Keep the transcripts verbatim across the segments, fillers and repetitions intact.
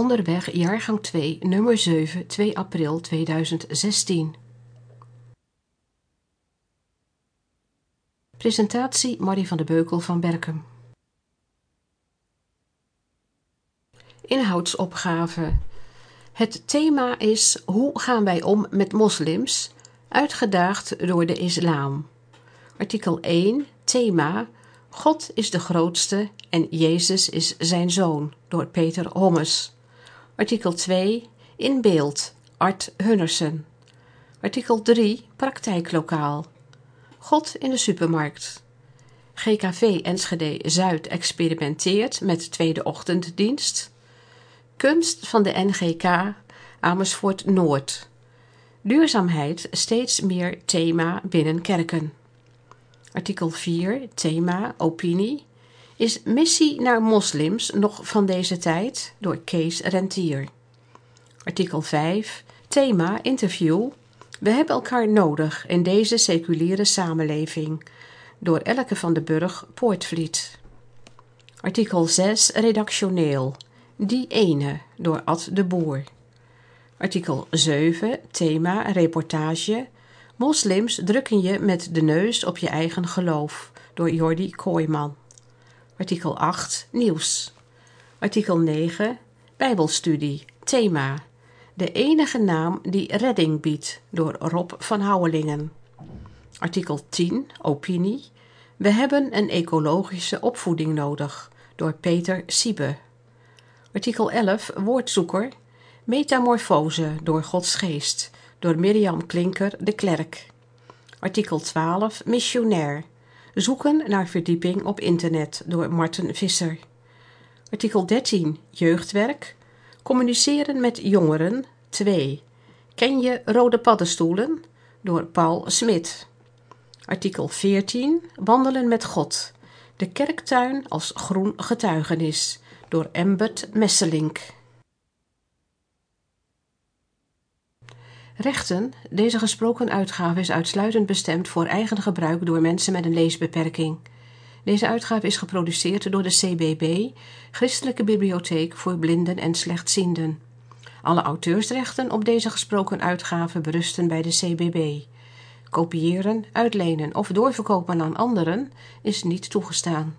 Onderweg, jaargang twee, nummer zeven, twee april tweeduizend zestien. Presentatie Marie van de Beukel van Berkem. Inhoudsopgave. Het thema is: hoe gaan wij om met moslims? Uitgedaagd door de islam. Artikel één. Thema: God is de grootste en Jezus is zijn zoon, door Peter Hommes. Artikel twee. In beeld: Art Hunnersen. Artikel drie. Praktijklokaal. God in de supermarkt. G K V Enschede Zuid experimenteert met tweede ochtenddienst. Kunst van de N G K Amersfoort Noord. Duurzaamheid steeds meer thema binnen kerken. Artikel vier. Thema opinie. Is missie naar moslims nog van deze tijd? Door Kees Rentier. Artikel vijf. Thema interview. We hebben elkaar nodig in deze seculiere samenleving. Door Elke van den Burg Poortvliet. Artikel zes. Redactioneel. Die ene. Door Ad de Boer. Artikel zeven. Thema reportage. Moslims drukken je met de neus op je eigen geloof. Door Jordi Kooijman. Artikel acht. Nieuws. Artikel negen. Bijbelstudie. Thema: de enige naam die redding biedt. Door Rob van Houwelingen. Artikel tien. Opinie. We hebben een ecologische opvoeding nodig. Door Peter Siebe. Artikel elf. Woordzoeker. Metamorfose door Gods geest. Door Mirjam Klinker de Klerk. Artikel twaalf. Missionair. Zoeken naar verdieping op internet. Door Marten Visser. Artikel dertien. Jeugdwerk. Communiceren met jongeren. twee. Ken je rode paddenstoelen? Door Paul Smit. Artikel veertien. Wandelen met God. De kerktuin als groen getuigenis. Door Embert Messelink. Rechten. Deze gesproken uitgave is uitsluitend bestemd voor eigen gebruik door mensen met een leesbeperking. Deze uitgave is geproduceerd door de C B B, Christelijke Bibliotheek voor Blinden en Slechtzienden. Alle auteursrechten op deze gesproken uitgave berusten bij de C B B. Kopiëren, uitlenen of doorverkopen aan anderen is niet toegestaan.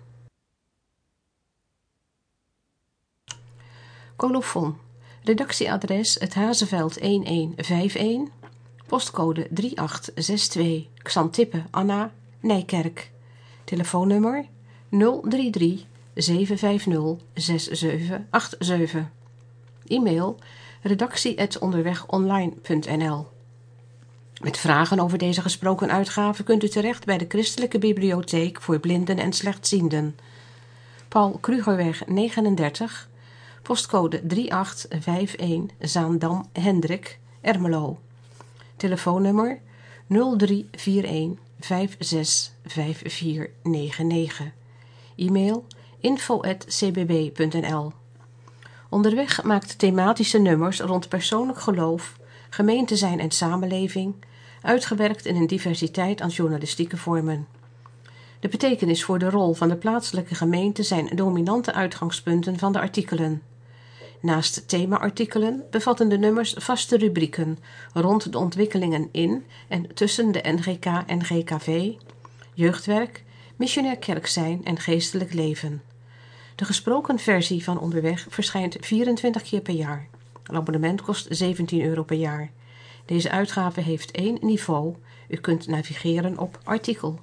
Colofon. Redactieadres: Het Hazeveld een een vijf een. Postcode drie acht zes twee. Xantippe Anna, Nijkerk. Telefoonnummer nul drie drie zeven vijf nul zes zeven acht zeven. E-mail: redactie at onderwegonline punt n l. Met vragen over deze gesproken uitgave kunt u terecht bij de Christelijke Bibliotheek voor Blinden en Slechtzienden. Paul Krugerweg negenendertig. Postcode drie acht vijf een. Zaandam Hendrik, Ermelo. Telefoonnummer nul drie vier een vijf zes vijf vier negen negen. E-mail: info at c b b punt n l. Onderweg maakt thematische nummers rond persoonlijk geloof, gemeente zijn en samenleving, uitgewerkt in een diversiteit aan journalistieke vormen. De betekenis voor de rol van de plaatselijke gemeente zijn dominante uitgangspunten van de artikelen. Naast thema-artikelen bevatten de nummers vaste rubrieken rond de ontwikkelingen in en tussen de N G K en G K V, jeugdwerk, missionair kerk zijn en geestelijk leven. De gesproken versie van Onderweg verschijnt vierentwintig keer per jaar. Een abonnement kost zeventien euro per jaar. Deze uitgave heeft één niveau. U kunt navigeren op artikel.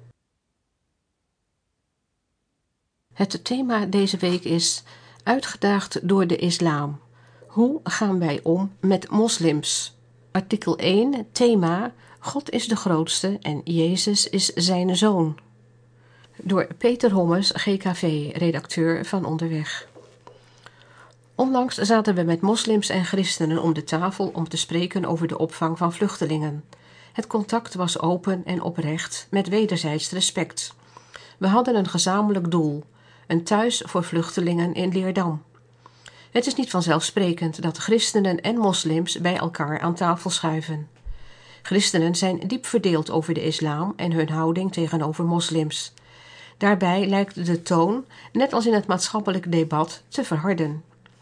Het thema deze week is: uitgedaagd door de islam. Hoe gaan wij om met moslims? Artikel één. Thema: God is de grootste en Jezus is zijn zoon. Door Peter Hommes, G K V, redacteur van Onderweg. Onlangs zaten we met moslims en christenen om de tafel om te spreken over de opvang van vluchtelingen. Het contact was open en oprecht, met wederzijds respect. We hadden een gezamenlijk doel: een thuis voor vluchtelingen in Leerdam. Het is niet vanzelfsprekend dat christenen en moslims bij elkaar aan tafel schuiven. Christenen zijn diep verdeeld over de islam en hun houding tegenover moslims. Daarbij lijkt de toon, net als in het maatschappelijk debat, te verharden.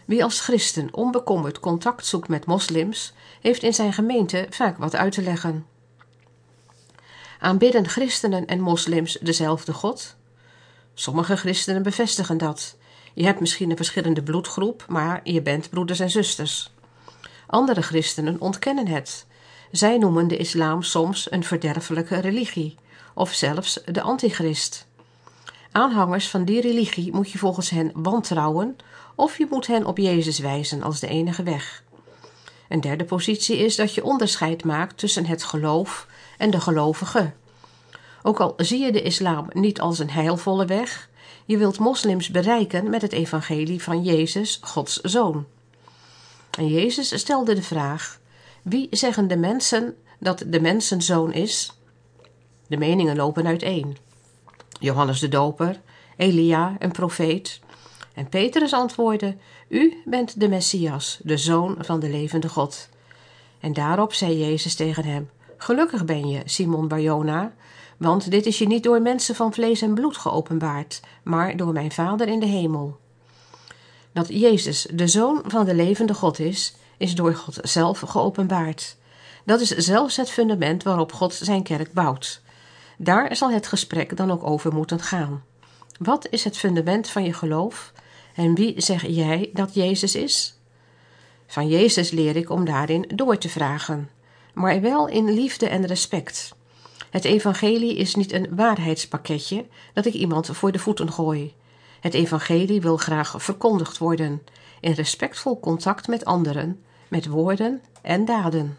Wie als christen onbekommerd contact zoekt met moslims, heeft in zijn gemeente vaak wat uit te leggen. Aanbidden christenen en moslims dezelfde God? Sommige christenen bevestigen dat. Je hebt misschien een verschillende bloedgroep, maar je bent broeders en zusters. Andere christenen ontkennen het. Zij noemen de islam soms een verderfelijke religie, of zelfs de antichrist. Aanhangers van die religie moet je volgens hen wantrouwen, of je moet hen op Jezus wijzen als de enige weg. Een derde positie is dat je onderscheid maakt tussen het geloof en de gelovige. Ook al zie je de islam niet als een heilvolle weg, je wilt moslims bereiken met het evangelie van Jezus, Gods Zoon. En Jezus stelde de vraag: wie zeggen de mensen dat de mensenzoon is? De meningen lopen uiteen. Johannes de Doper, Elia, een profeet. En Petrus antwoordde: u bent de Messias, de Zoon van de levende God. En daarop zei Jezus tegen hem: gelukkig ben je, Simon Barjona, want dit is je niet door mensen van vlees en bloed geopenbaard, maar door mijn Vader in de hemel. Dat Jezus de Zoon van de levende God is, is door God zelf geopenbaard. Dat is zelfs het fundament waarop God zijn kerk bouwt. Daar zal het gesprek dan ook over moeten gaan. Wat is het fundament van je geloof en wie zeg jij dat Jezus is? Van Jezus leer ik om daarin door te vragen, maar wel in liefde en respect. Het evangelie is niet een waarheidspakketje dat ik iemand voor de voeten gooi. Het evangelie wil graag verkondigd worden, in respectvol contact met anderen, met woorden en daden.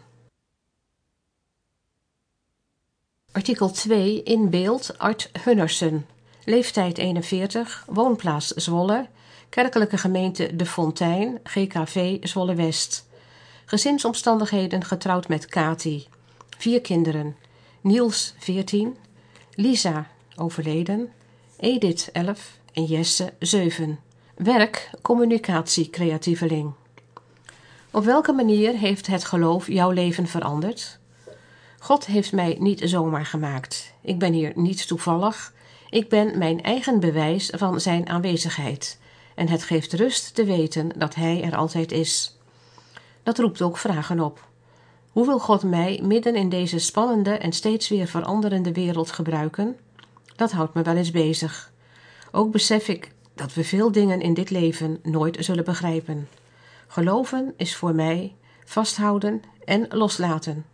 Artikel twee in beeld Art Hunnersen. Leeftijd eenenveertig, woonplaats Zwolle, kerkelijke gemeente De Fontein, G K V Zwolle West. Gezinsomstandigheden: getrouwd met Kati. Vier kinderen: Niels veertien, Lisa overleden, Edith elf en Jesse zeven. Werk: communicatie creatieveling. Op welke manier heeft het geloof jouw leven veranderd? God heeft mij niet zomaar gemaakt. Ik ben hier niet toevallig. Ik ben mijn eigen bewijs van zijn aanwezigheid. En het geeft rust te weten dat hij er altijd is. Dat roept ook vragen op. Hoe wil God mij midden in deze spannende en steeds weer veranderende wereld gebruiken? Dat houdt me wel eens bezig. Ook besef ik dat we veel dingen in dit leven nooit zullen begrijpen. Geloven is voor mij vasthouden en loslaten.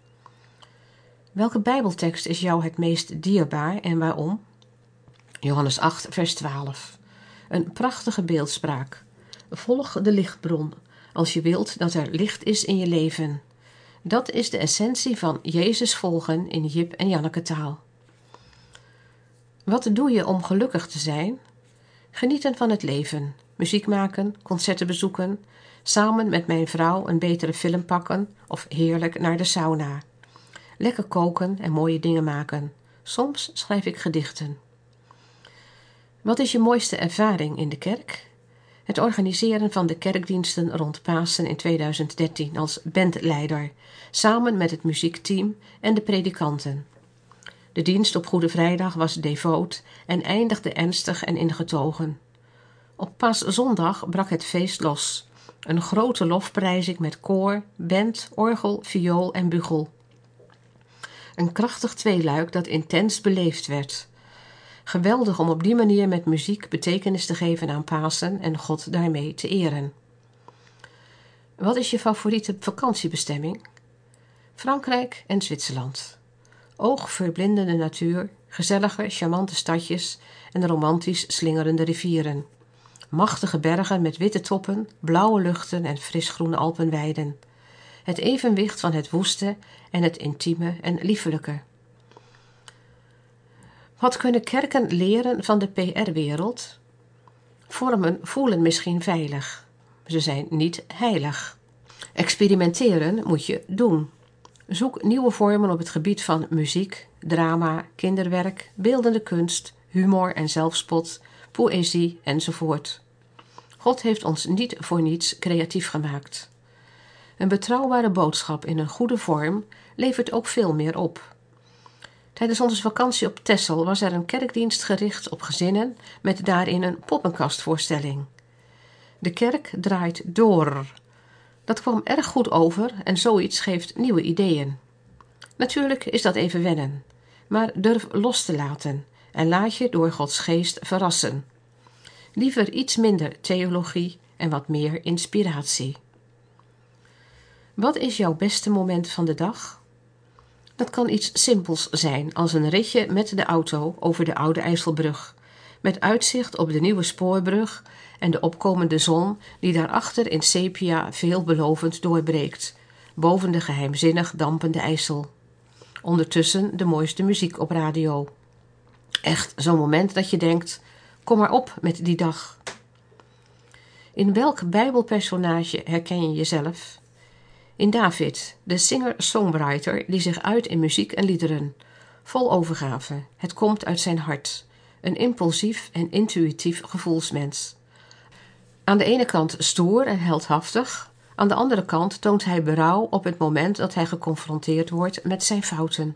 Welke Bijbeltekst is jou het meest dierbaar en waarom? Johannes acht, vers twaalf. Een prachtige beeldspraak. Volg de lichtbron, als je wilt dat er licht is in je leven. Dat is de essentie van Jezus volgen in Jip en Janneke taal. Wat doe je om gelukkig te zijn? Genieten van het leven, muziek maken, concerten bezoeken, samen met mijn vrouw een betere film pakken of heerlijk naar de sauna. Lekker koken en mooie dingen maken. Soms schrijf ik gedichten. Wat is je mooiste ervaring in de kerk? Het organiseren van de kerkdiensten rond Pasen in tweeduizend dertien als bandleider, samen met het muziekteam en de predikanten. De dienst op Goede Vrijdag was devoot en eindigde ernstig en ingetogen. Op Paaszondag brak het feest los. Een grote lofprijzing met koor, band, orgel, viool en bugel. Een krachtig tweeluik dat intens beleefd werd. Geweldig om op die manier met muziek betekenis te geven aan Pasen en God daarmee te eren. Wat is je favoriete vakantiebestemming? Frankrijk en Zwitserland. Oogverblindende natuur, gezellige, charmante stadjes en romantisch slingerende rivieren. Machtige bergen met witte toppen, blauwe luchten en frisgroene alpenweiden. Het evenwicht van het woeste en het intieme en liefelijke. Wat kunnen kerken leren van de P R-wereld? Vormen voelen misschien veilig. Ze zijn niet heilig. Experimenteren moet je doen. Zoek nieuwe vormen op het gebied van muziek, drama, kinderwerk, beeldende kunst, humor en zelfspot, poëzie enzovoort. God heeft ons niet voor niets creatief gemaakt. Een betrouwbare boodschap in een goede vorm levert ook veel meer op. Tijdens onze vakantie op Texel was er een kerkdienst gericht op gezinnen met daarin een poppenkastvoorstelling. De kerk draait door. Dat kwam erg goed over en zoiets geeft nieuwe ideeën. Natuurlijk is dat even wennen, maar durf los te laten en laat je door Gods geest verrassen. Liever iets minder theologie en wat meer inspiratie. Wat is jouw beste moment van de dag? Dat kan iets simpels zijn als een ritje met de auto over de Oude IJsselbrug, met uitzicht op de nieuwe spoorbrug en de opkomende zon die daarachter in sepia veelbelovend doorbreekt, boven de geheimzinnig dampende IJssel. Ondertussen de mooiste muziek op radio. Echt zo'n moment dat je denkt, kom maar op met die dag. In welk Bijbelpersonage herken je jezelf? In David, de singer-songwriter die zich uit in muziek en liederen. Vol overgave, het komt uit zijn hart. Een impulsief en intuïtief gevoelsmens. Aan de ene kant stoer en heldhaftig, aan de andere kant toont hij berouw op het moment dat hij geconfronteerd wordt met zijn fouten.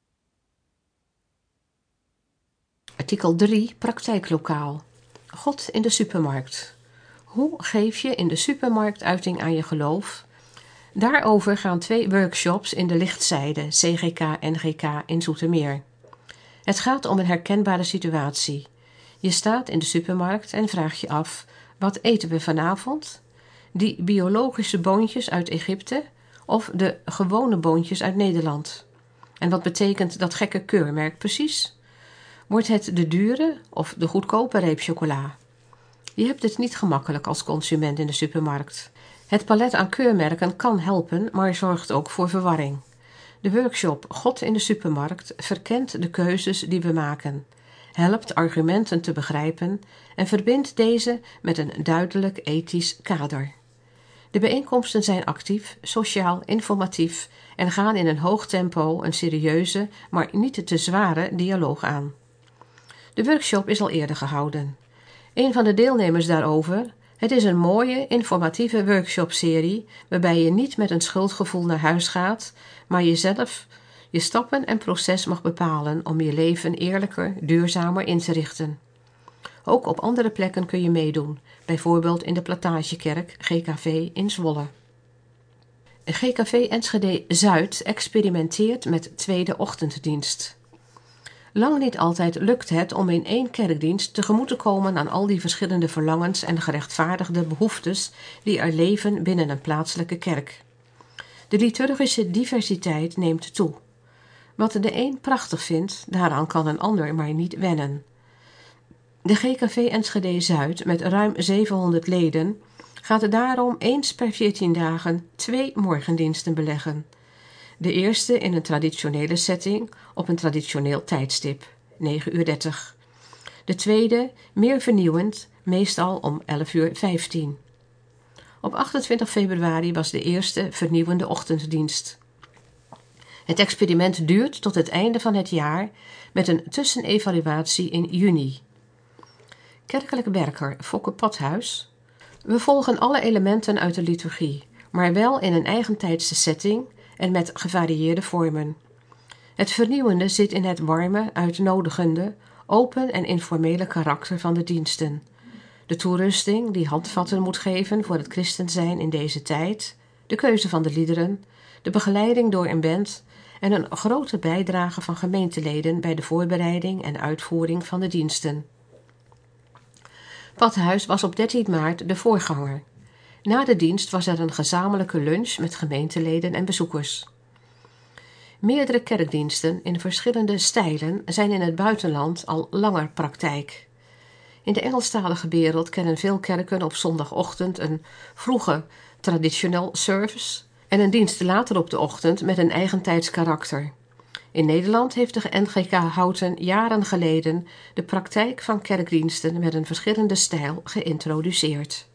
Artikel drie, praktijklokaal. God in de supermarkt. Hoe geef je in de supermarkt uiting aan je geloof? Daarover gaan twee workshops in de Lichtzijde, C G K N G K in Zoetermeer. Het gaat om een herkenbare situatie. Je staat in de supermarkt en vraagt je af, wat eten we vanavond? Die biologische boontjes uit Egypte of de gewone boontjes uit Nederland? En wat betekent dat gekke keurmerk precies? Wordt het de dure of de goedkope reep chocola? Je hebt het niet gemakkelijk als consument in de supermarkt. Het palet aan keurmerken kan helpen, maar zorgt ook voor verwarring. De workshop God in de supermarkt verkent de keuzes die we maken, helpt argumenten te begrijpen en verbindt deze met een duidelijk ethisch kader. De bijeenkomsten zijn actief, sociaal, informatief en gaan in een hoog tempo een serieuze, maar niet te zware dialoog aan. De workshop is al eerder gehouden. Een van de deelnemers daarover: het is een mooie, informatieve workshopserie waarbij je niet met een schuldgevoel naar huis gaat, maar jezelf, je stappen en proces mag bepalen om je leven eerlijker, duurzamer in te richten. Ook op andere plekken kun je meedoen, bijvoorbeeld in de Plantagekerk G K V in Zwolle. G K V Enschede Zuid experimenteert met tweede ochtenddienst. Lang niet altijd lukt het om in één kerkdienst tegemoet te komen aan al die verschillende verlangens en gerechtvaardigde behoeftes die er leven binnen een plaatselijke kerk. De liturgische diversiteit neemt toe. Wat de een prachtig vindt, daaraan kan een ander maar niet wennen. De G K V Enschede Zuid met ruim zevenhonderd leden gaat daarom eens per veertien dagen twee morgendiensten beleggen. De eerste in een traditionele setting op een traditioneel tijdstip, negen uur dertig. De tweede, meer vernieuwend, meestal om elf uur vijftien. Op achtentwintig februari was de eerste vernieuwende ochtenddienst. Het experiment duurt tot het einde van het jaar met een tussenevaluatie in juni. Kerkelijk werker Fokke Pathuis. We volgen alle elementen uit de liturgie, maar wel in een eigentijdse setting en met gevarieerde vormen. Het vernieuwende zit in het warme, uitnodigende, open en informele karakter van de diensten. De toerusting die handvatten moet geven voor het christen zijn in deze tijd, de keuze van de liederen, de begeleiding door een band en een grote bijdrage van gemeenteleden bij de voorbereiding en uitvoering van de diensten. Pathuis was op dertien maart de voorganger. Na de dienst was er een gezamenlijke lunch met gemeenteleden en bezoekers. Meerdere kerkdiensten in verschillende stijlen zijn in het buitenland al langer praktijk. In de Engelstalige wereld kennen veel kerken op zondagochtend een vroege traditional service en een dienst later op de ochtend met een eigentijds karakter. In Nederland heeft de N G K Houten jaren geleden de praktijk van kerkdiensten met een verschillende stijl geïntroduceerd.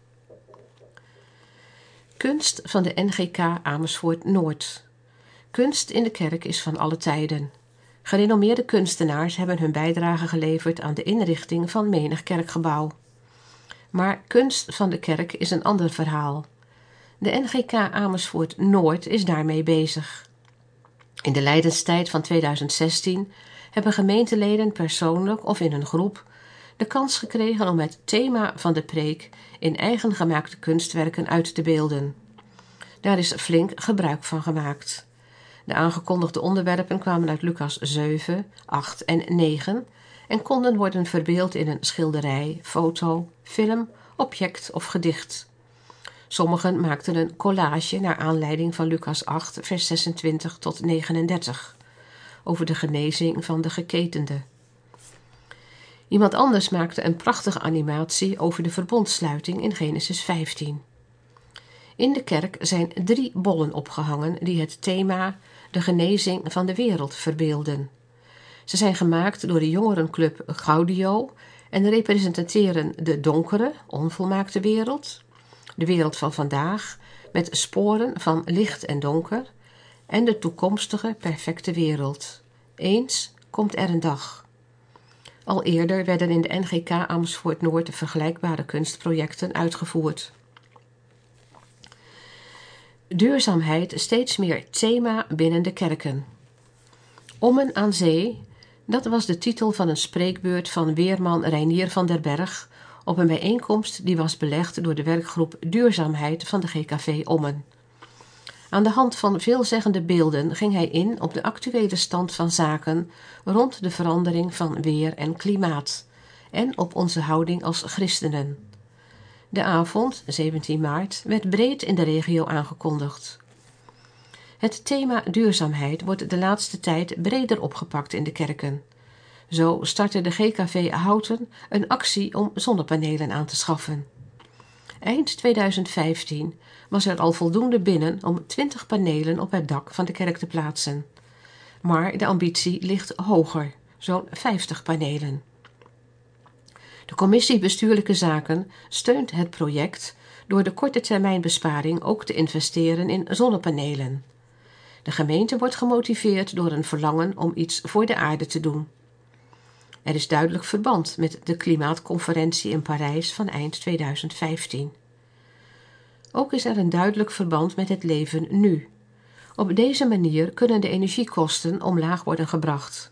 Kunst van de N G K Amersfoort Noord. Kunst in de kerk is van alle tijden. Gerenommeerde kunstenaars hebben hun bijdrage geleverd aan de inrichting van menig kerkgebouw. Maar kunst van de kerk is een ander verhaal. De N G K Amersfoort Noord is daarmee bezig. In de lijdenstijd van tweeduizend zestien hebben gemeenteleden persoonlijk of in een groep de kans gekregen om het thema van de preek in eigen gemaakte kunstwerken uit te beelden. Daar is flink gebruik van gemaakt. De aangekondigde onderwerpen kwamen uit Lucas zeven, acht en negen en konden worden verbeeld in een schilderij, foto, film, object of gedicht. Sommigen maakten een collage naar aanleiding van Lucas acht, vers zesentwintig tot negenendertig, over de genezing van de geketende. Iemand anders maakte een prachtige animatie over de verbondsluiting in Genesis vijftien. In de kerk zijn drie bollen opgehangen die het thema de genezing van de wereld verbeelden. Ze zijn gemaakt door de jongerenclub Gaudio en representeren de donkere, onvolmaakte wereld, de wereld van vandaag met sporen van licht en donker en de toekomstige perfecte wereld. Eens komt er een dag. Al eerder werden in de N G K Amersfoort Noord vergelijkbare kunstprojecten uitgevoerd. Duurzaamheid steeds meer thema binnen de kerken. Ommen aan zee, dat was de titel van een spreekbeurt van weerman Reinier van der Berg op een bijeenkomst die was belegd door de werkgroep Duurzaamheid van de G K V Ommen. Aan de hand van veelzeggende beelden ging hij in op de actuele stand van zaken rond de verandering van weer en klimaat en op onze houding als christenen. De avond, zeventien maart, werd breed in de regio aangekondigd. Het thema duurzaamheid wordt de laatste tijd breder opgepakt in de kerken. Zo startte de G K V Houten een actie om zonnepanelen aan te schaffen. Eind tweeduizend vijftien was er al voldoende binnen om twintig panelen op het dak van de kerk te plaatsen. Maar de ambitie ligt hoger, zo'n vijftig panelen. De commissie Bestuurlijke Zaken steunt het project door de korte termijn besparing ook te investeren in zonnepanelen. De gemeente wordt gemotiveerd door een verlangen om iets voor de aarde te doen. Er is duidelijk verband met de klimaatconferentie in Parijs van eind tweeduizend vijftien. Ook is er een duidelijk verband met het leven nu. Op deze manier kunnen de energiekosten omlaag worden gebracht.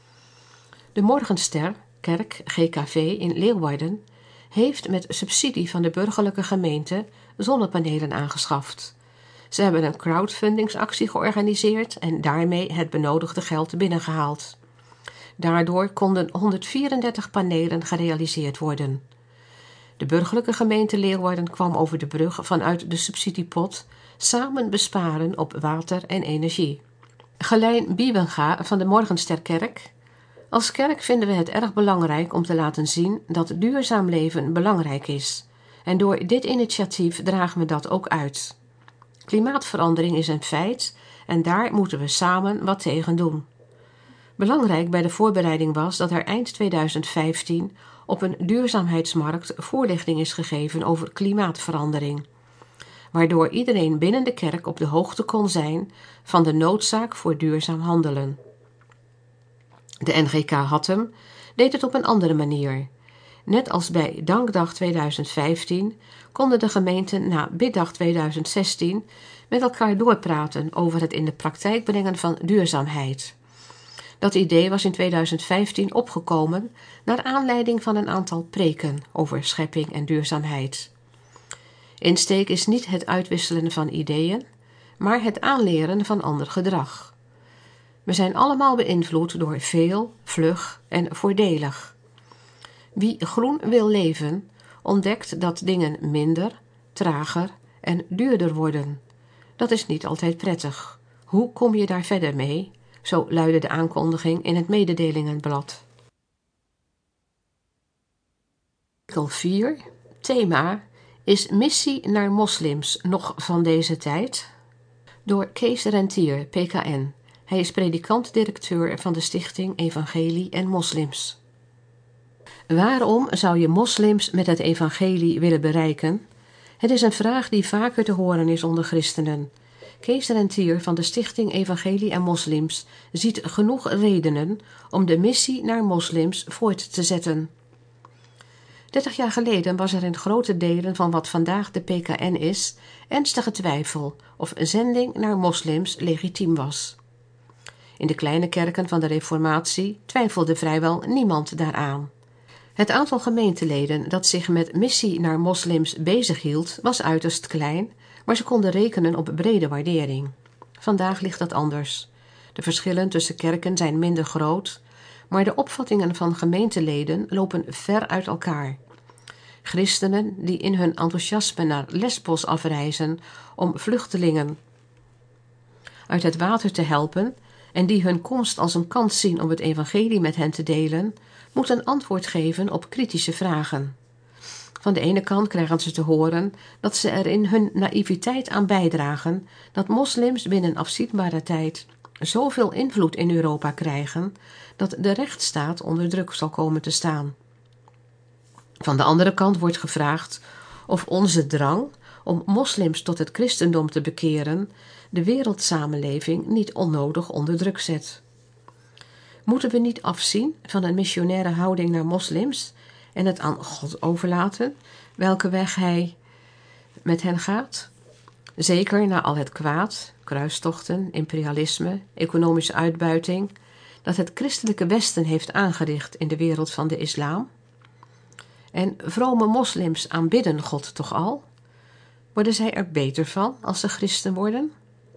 De Morgenster, kerk G K V in Leeuwarden, heeft met subsidie van de burgerlijke gemeente zonnepanelen aangeschaft. Ze hebben een crowdfundingsactie georganiseerd en daarmee het benodigde geld binnengehaald. Daardoor konden honderdvierendertig panelen gerealiseerd worden. De burgerlijke gemeente Leeuwarden kwam over de brug vanuit de subsidiepot samen besparen op water en energie. Gelijn Biebenga van de Morgensterkerk: als kerk vinden we het erg belangrijk om te laten zien dat duurzaam leven belangrijk is. En door dit initiatief dragen we dat ook uit. Klimaatverandering is een feit en daar moeten we samen wat tegen doen. Belangrijk bij de voorbereiding was dat er eind tweeduizend vijftien op een duurzaamheidsmarkt voorlichting is gegeven over klimaatverandering, waardoor iedereen binnen de kerk op de hoogte kon zijn van de noodzaak voor duurzaam handelen. De N G K Hattem deed het op een andere manier. Net als bij Dankdag tweeduizend vijftien konden de gemeenten na Biddag tweeduizend zestien met elkaar doorpraten over het in de praktijk brengen van duurzaamheid. Dat idee was in tweeduizend vijftien opgekomen naar aanleiding van een aantal preken over schepping en duurzaamheid. Insteek is niet het uitwisselen van ideeën, maar het aanleren van ander gedrag. We zijn allemaal beïnvloed door veel, vlug en voordelig. Wie groen wil leven, ontdekt dat dingen minder, trager en duurder worden. Dat is niet altijd prettig. Hoe kom je daar verder mee? Zo luidde de aankondiging in het mededelingenblad. Artikel vier. Thema: is missie naar moslims nog van deze tijd? Door Kees Rentier, P K N. Hij is predikant-directeur van de Stichting Evangelie en Moslims. Waarom zou je moslims met het evangelie willen bereiken? Het is een vraag die vaker te horen is onder christenen. Kees Rentier van de Stichting Evangelie en Moslims ziet genoeg redenen om de missie naar moslims voort te zetten. dertig jaar geleden was er in grote delen van wat vandaag de P K N is ernstige twijfel of een zending naar moslims legitiem was. In de kleine kerken van de Reformatie twijfelde vrijwel niemand daaraan. Het aantal gemeenteleden dat zich met missie naar moslims bezighield was uiterst klein, maar ze konden rekenen op brede waardering. Vandaag ligt dat anders. De verschillen tussen kerken zijn minder groot, maar de opvattingen van gemeenteleden lopen ver uit elkaar. Christenen die in hun enthousiasme naar Lesbos afreizen om vluchtelingen uit het water te helpen en die hun komst als een kans zien om het evangelie met hen te delen, moeten antwoord geven op kritische vragen. Van de ene kant krijgen ze te horen dat ze er in hun naïviteit aan bijdragen dat moslims binnen afzienbare tijd zoveel invloed in Europa krijgen dat de rechtsstaat onder druk zal komen te staan. Van de andere kant wordt gevraagd of onze drang om moslims tot het christendom te bekeren de wereldsamenleving niet onnodig onder druk zet. Moeten we niet afzien van een missionaire houding naar moslims en het aan God overlaten welke weg hij met hen gaat? Zeker na al het kwaad, kruistochten, imperialisme, economische uitbuiting dat het christelijke Westen heeft aangericht in de wereld van de islam. En vrome moslims aanbidden God toch al? Worden zij er beter van als ze christen worden?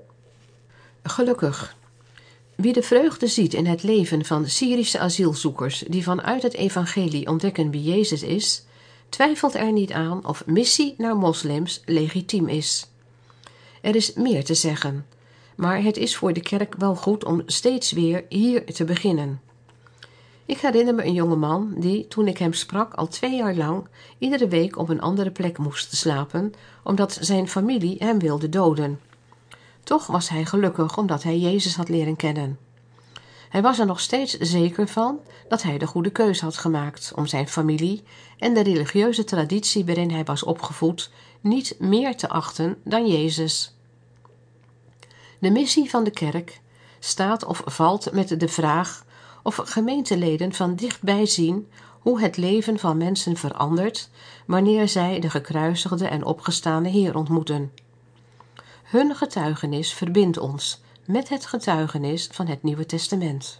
Gelukkig. Wie de vreugde ziet in het leven van Syrische asielzoekers die vanuit het evangelie ontdekken wie Jezus is, twijfelt er niet aan of missie naar moslims legitiem is. Er is meer te zeggen, maar het is voor de kerk wel goed om steeds weer hier te beginnen. Ik herinner me een jongeman die, toen ik hem sprak, al twee jaar lang iedere week op een andere plek moest slapen, omdat zijn familie hem wilde doden. Toch was hij gelukkig omdat hij Jezus had leren kennen. Hij was er nog steeds zeker van dat hij de goede keus had gemaakt om zijn familie en de religieuze traditie waarin hij was opgevoed niet meer te achten dan Jezus. De missie van de kerk staat of valt met de vraag of gemeenteleden van dichtbij zien hoe het leven van mensen verandert wanneer zij de gekruisigde en opgestane Heer ontmoeten. Hun getuigenis verbindt ons met het getuigenis van het Nieuwe Testament.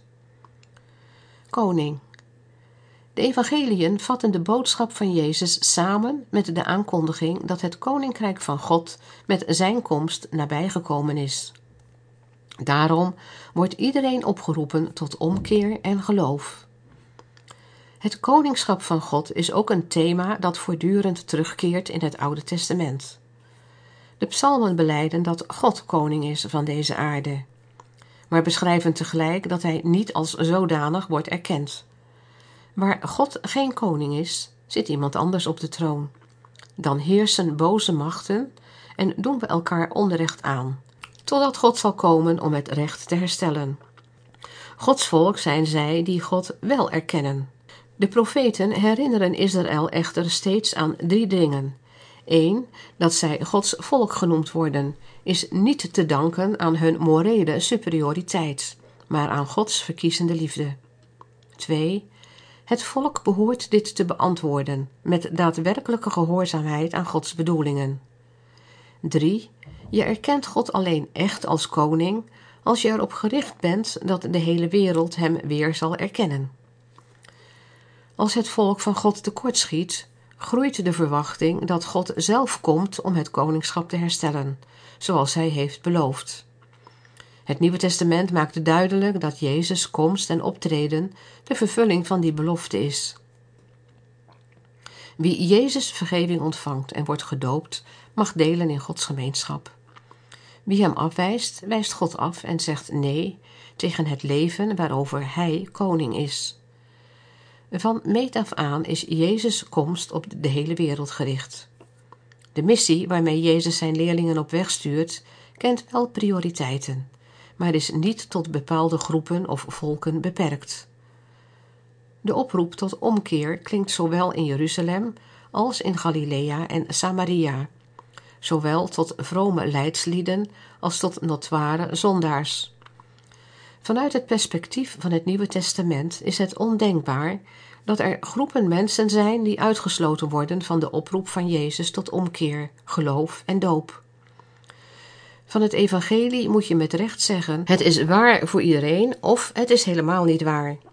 Koning. De evangeliën vatten de boodschap van Jezus samen met de aankondiging dat het koninkrijk van God met zijn komst nabijgekomen is. Daarom wordt iedereen opgeroepen tot omkeer en geloof. Het koningschap van God is ook een thema dat voortdurend terugkeert in het Oude Testament. De psalmen belijden dat God koning is van deze aarde, maar beschrijven tegelijk dat hij niet als zodanig wordt erkend. Waar God geen koning is, zit iemand anders op de troon. Dan heersen boze machten en doen we elkaar onrecht aan, totdat God zal komen om het recht te herstellen. Gods volk zijn zij die God wel erkennen. De profeten herinneren Israël echter steeds aan drie dingen. Eén, dat zij Gods volk genoemd worden, is niet te danken aan hun morele superioriteit, maar aan Gods verkiezende liefde. Twee, het volk behoort dit te beantwoorden met daadwerkelijke gehoorzaamheid aan Gods bedoelingen. Drie, je erkent God alleen echt als koning als je erop gericht bent dat de hele wereld hem weer zal erkennen. Als het volk van God tekortschiet, groeit de verwachting dat God zelf komt om het koningschap te herstellen, zoals hij heeft beloofd. Het Nieuwe Testament maakt duidelijk dat Jezus' komst en optreden de vervulling van die belofte is. Wie Jezus' vergeving ontvangt en wordt gedoopt, mag delen in Gods gemeenschap. Wie hem afwijst, wijst God af en zegt nee tegen het leven waarover hij koning is. Van meet af aan is Jezus' komst op de hele wereld gericht. De missie waarmee Jezus zijn leerlingen op weg stuurt, kent wel prioriteiten, maar is niet tot bepaalde groepen of volken beperkt. De oproep tot omkeer klinkt zowel in Jeruzalem als in Galilea en Samaria, zowel tot vrome leidslieden als tot notoire zondaars. Vanuit het perspectief van het Nieuwe Testament is het ondenkbaar dat er groepen mensen zijn die uitgesloten worden van de oproep van Jezus tot omkeer, geloof en doop. Van het evangelie moet je met recht zeggen, het is waar voor iedereen of het is helemaal niet waar.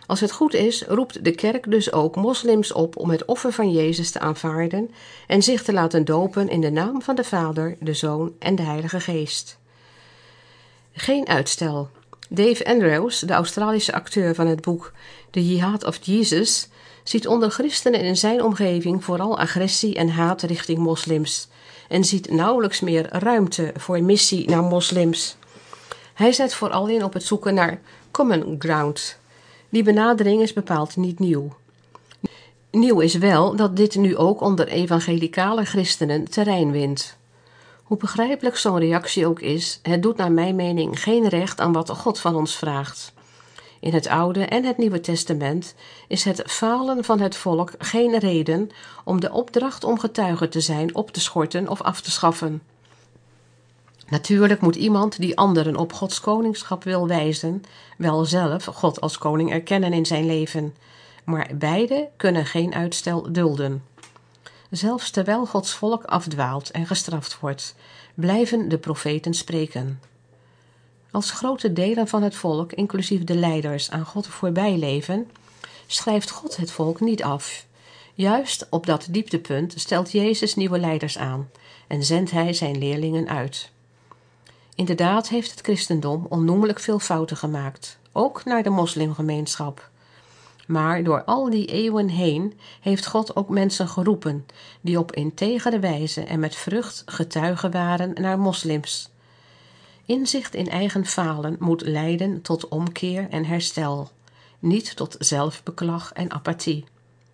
Als het goed is, roept de kerk dus ook moslims op om het offer van Jezus te aanvaarden en zich te laten dopen in de naam van de Vader, de Zoon en de Heilige Geest. Geen uitstel. Dave Andrews, de Australische acteur van het boek The Jihad of Jesus, ziet onder christenen in zijn omgeving vooral agressie en haat richting moslims en ziet nauwelijks meer ruimte voor missie naar moslims. Hij zet vooral in op het zoeken naar common ground. Die benadering is bepaald niet nieuw. Nieuw is wel dat dit nu ook onder evangelicale christenen terrein wint. Hoe begrijpelijk zo'n reactie ook is, het doet naar mijn mening geen recht aan wat God van ons vraagt. In het Oude en het Nieuwe Testament is het falen van het volk geen reden om de opdracht om getuige te zijn op te schorten of af te schaffen. Natuurlijk moet iemand die anderen op Gods koningschap wil wijzen, wel zelf God als koning erkennen in zijn leven, maar beide kunnen geen uitstel dulden. Zelfs terwijl Gods volk afdwaalt en gestraft wordt, blijven de profeten spreken. Als grote delen van het volk, inclusief de leiders, aan God voorbij leven, schrijft God het volk niet af. Juist op dat dieptepunt stelt Jezus nieuwe leiders aan en zendt hij zijn leerlingen uit. Inderdaad heeft het christendom onnoemelijk veel fouten gemaakt, ook naar de moslimgemeenschap. Maar door al die eeuwen heen heeft God ook mensen geroepen die op integere wijze en met vrucht getuigen waren naar moslims. Inzicht in eigen falen moet leiden tot omkeer en herstel, niet tot zelfbeklag en apathie.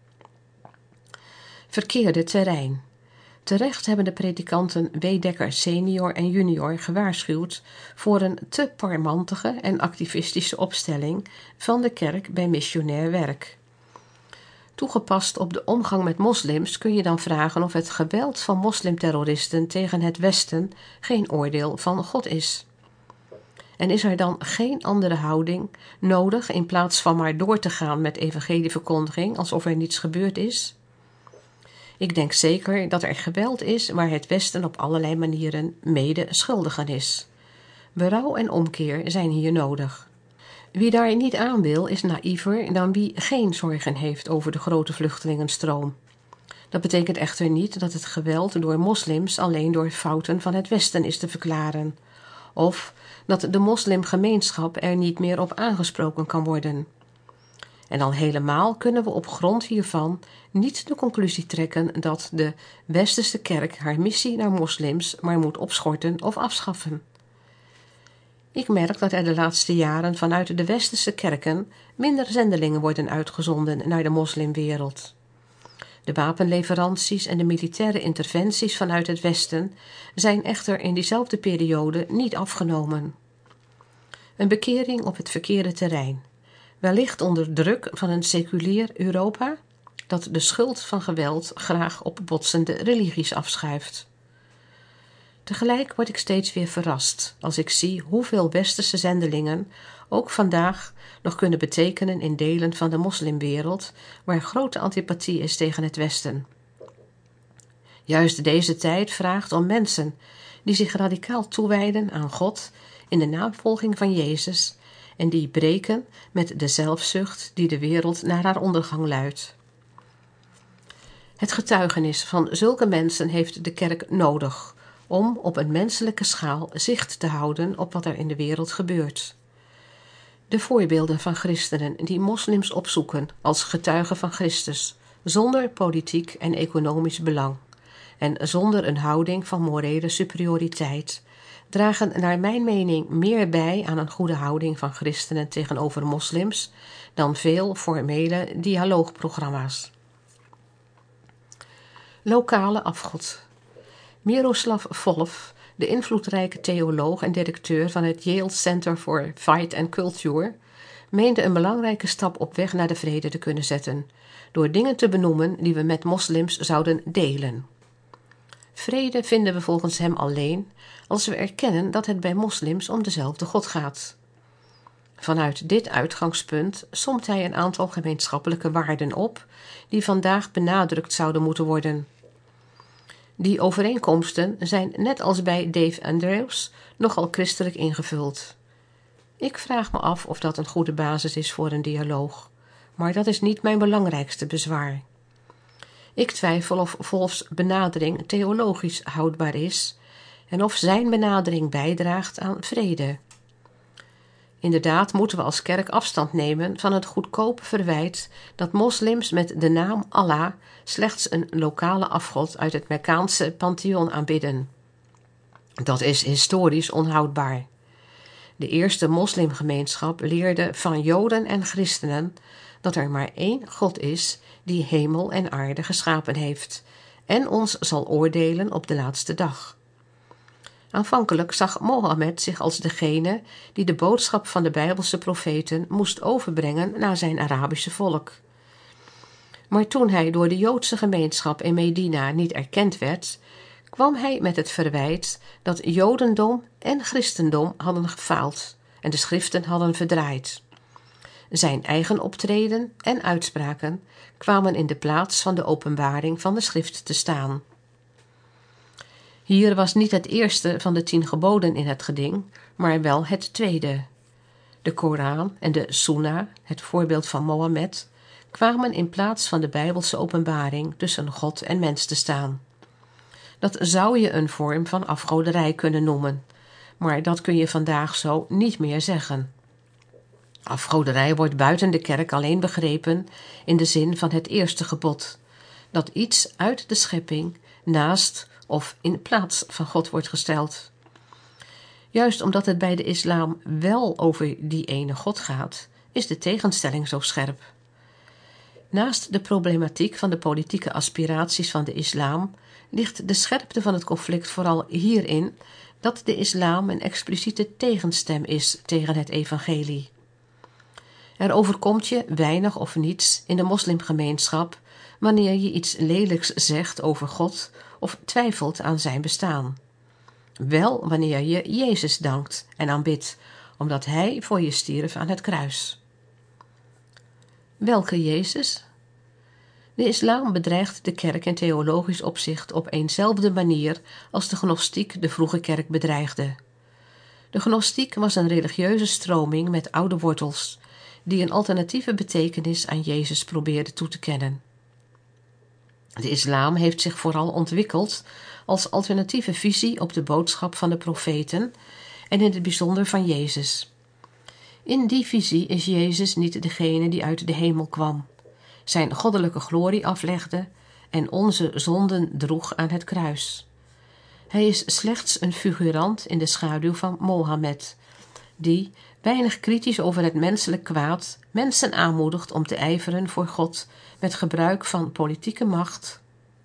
Verkeerde terrein. Terecht hebben de predikanten W. Dekker senior en junior gewaarschuwd voor een te parmantige en activistische opstelling van de kerk bij missionair werk. Toegepast op de omgang met moslims kun je dan vragen of het geweld van moslimterroristen tegen het Westen geen oordeel van God is. En is er dan geen andere houding nodig in plaats van maar door te gaan met evangelieverkondiging alsof er niets gebeurd is? Ik denk zeker dat er geweld is waar het Westen op allerlei manieren mede schuldig aan is. Berouw en omkeer zijn hier nodig. Wie daar niet aan wil, is naïver dan wie geen zorgen heeft over de grote vluchtelingenstroom. Dat betekent echter niet dat het geweld door moslims alleen door fouten van het Westen is te verklaren, of dat de moslimgemeenschap er niet meer op aangesproken kan worden. En al helemaal kunnen we op grond hiervan niet de conclusie trekken dat de westerse kerk haar missie naar moslims maar moet opschorten of afschaffen. Ik merk dat er de laatste jaren vanuit de westerse kerken minder zendelingen worden uitgezonden naar de moslimwereld. De wapenleveranties en de militaire interventies vanuit het Westen zijn echter in diezelfde periode niet afgenomen. Een bekering op het verkeerde terrein. Wellicht onder druk van een seculier Europa dat de schuld van geweld graag op botsende religies afschuift. Tegelijk word ik steeds weer verrast als ik zie hoeveel westerse zendelingen ook vandaag nog kunnen betekenen in delen van de moslimwereld waar grote antipathie is tegen het Westen. Juist deze tijd vraagt om mensen die zich radicaal toewijden aan God in de navolging van Jezus en die breken met de zelfzucht die de wereld naar haar ondergang luidt. Het getuigenis van zulke mensen heeft de kerk nodig om op een menselijke schaal zicht te houden op wat er in de wereld gebeurt. De voorbeelden van christenen die moslims opzoeken als getuigen van Christus, zonder politiek en economisch belang en zonder een houding van morele superioriteit, dragen naar mijn mening meer bij aan een goede houding van christenen tegenover moslims dan veel formele dialoogprogramma's. Lokale afgod. Miroslav Volf, de invloedrijke theoloog en directeur van het Yale Center for Fight and Culture, meende een belangrijke stap op weg naar de vrede te kunnen zetten, door dingen te benoemen die we met moslims zouden delen. Vrede vinden we volgens hem alleen als we erkennen dat het bij moslims om dezelfde God gaat. Vanuit dit uitgangspunt somt hij een aantal gemeenschappelijke waarden op die vandaag benadrukt zouden moeten worden. Die overeenkomsten zijn net als bij Dave Andrews nogal christelijk ingevuld. Ik vraag me af of dat een goede basis is voor een dialoog, maar dat is niet mijn belangrijkste bezwaar. Ik twijfel of Wolfs benadering theologisch houdbaar is en of zijn benadering bijdraagt aan vrede. Inderdaad moeten we als kerk afstand nemen van het goedkope verwijt dat moslims met de naam Allah slechts een lokale afgod uit het Mekkaanse pantheon aanbidden. Dat is historisch onhoudbaar. De eerste moslimgemeenschap leerde van Joden en christenen dat er maar één God is die hemel en aarde geschapen heeft en ons zal oordelen op de laatste dag. Aanvankelijk zag Mohammed zich als degene die de boodschap van de Bijbelse profeten moest overbrengen naar zijn Arabische volk. Maar toen hij door de Joodse gemeenschap in Medina niet erkend werd, kwam hij met het verwijt dat Jodendom en Christendom hadden gefaald en de schriften hadden verdraaid. Zijn eigen optreden en uitspraken kwamen in de plaats van de openbaring van de schrift te staan. Hier was niet het eerste van de tien geboden in het geding, maar wel het tweede. De Koran en de Sunna, het voorbeeld van Mohammed, kwamen in plaats van de Bijbelse openbaring tussen God en mens te staan. Dat zou je een vorm van afgoderij kunnen noemen, maar dat kun je vandaag zo niet meer zeggen. Afgoderij wordt buiten de kerk alleen begrepen in de zin van het eerste gebod, dat iets uit de schepping naast of in plaats van God wordt gesteld. Juist omdat het bij de islam wel over die ene God gaat, is de tegenstelling zo scherp. Naast de problematiek van de politieke aspiraties van de islam ligt de scherpte van het conflict vooral hierin dat de islam een expliciete tegenstem is tegen het evangelie. Er overkomt je weinig of niets in de moslimgemeenschap wanneer je iets lelijks zegt over God of twijfelt aan zijn bestaan. Wel wanneer je Jezus dankt en aanbidt, omdat hij voor je stierf aan het kruis. Welke Jezus? De islam bedreigt de kerk in theologisch opzicht op eenzelfde manier als de gnostiek de vroege kerk bedreigde. De gnostiek was een religieuze stroming met oude wortels, die een alternatieve betekenis aan Jezus probeerde toe te kennen. De islam heeft zich vooral ontwikkeld als alternatieve visie op de boodschap van de profeten en in het bijzonder van Jezus. In die visie is Jezus niet degene die uit de hemel kwam, zijn goddelijke glorie aflegde en onze zonden droeg aan het kruis. Hij is slechts een figurant in de schaduw van Mohammed, die, weinig kritisch over het menselijk kwaad, mensen aanmoedigt om te ijveren voor God met gebruik van politieke macht.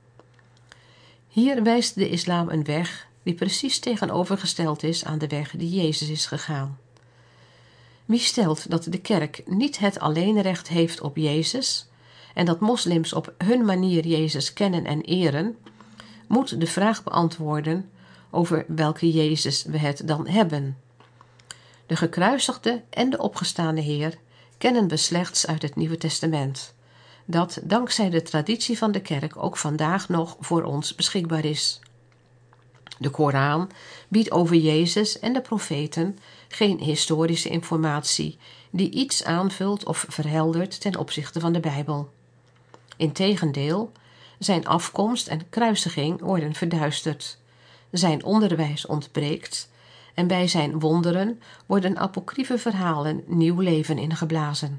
Hier wijst de islam een weg die precies tegenovergesteld is aan de weg die Jezus is gegaan. Wie stelt dat de kerk niet het alleenrecht heeft op Jezus en dat moslims op hun manier Jezus kennen en eren, moet de vraag beantwoorden over welke Jezus we het dan hebben. De gekruisigde en de opgestane Heer kennen we slechts uit het Nieuwe Testament, dat dankzij de traditie van de kerk ook vandaag nog voor ons beschikbaar is. De Koran biedt over Jezus en de profeten geen historische informatie die iets aanvult of verheldert ten opzichte van de Bijbel. Integendeel, zijn afkomst en kruisiging worden verduisterd, zijn onderwijs ontbreekt en bij zijn wonderen worden apocryfe verhalen nieuw leven ingeblazen.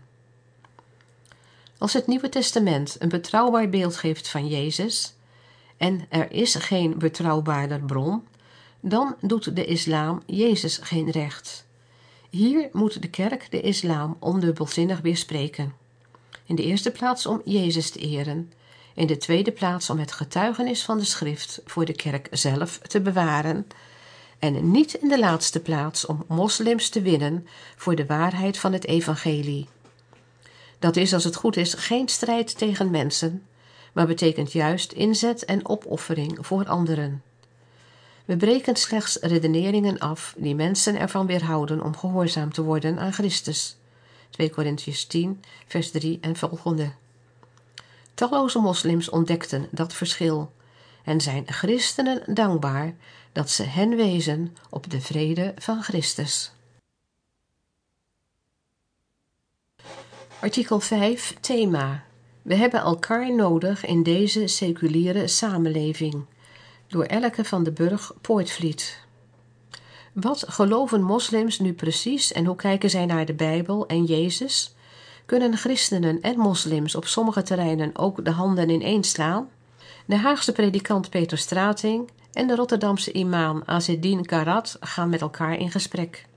Als het Nieuwe Testament een betrouwbaar beeld geeft van Jezus, en er is geen betrouwbaarder bron, dan doet de islam Jezus geen recht. Hier moet de kerk de islam ondubbelzinnig weerspreken. In de eerste plaats om Jezus te eren, in de tweede plaats om het getuigenis van de schrift voor de kerk zelf te bewaren, en niet in de laatste plaats om moslims te winnen voor de waarheid van het evangelie. Dat is, als het goed is, geen strijd tegen mensen, maar betekent juist inzet en opoffering voor anderen. We breken slechts redeneringen af die mensen ervan weerhouden om gehoorzaam te worden aan Christus. twee Korintiërs tien, vers drie en volgende. Talloze moslims ontdekten dat verschil en zijn christenen dankbaar dat ze hen wezen op de vrede van Christus. Artikel vijf, thema. We hebben elkaar nodig in deze seculiere samenleving. Door Elke van den Burg Poortvliet. Wat geloven moslims nu precies en hoe kijken zij naar de Bijbel en Jezus? Kunnen christenen en moslims op sommige terreinen ook de handen ineenslaan? De Haagse predikant Peter Strating en de Rotterdamse imam Azzedine Karat gaan met elkaar in gesprek.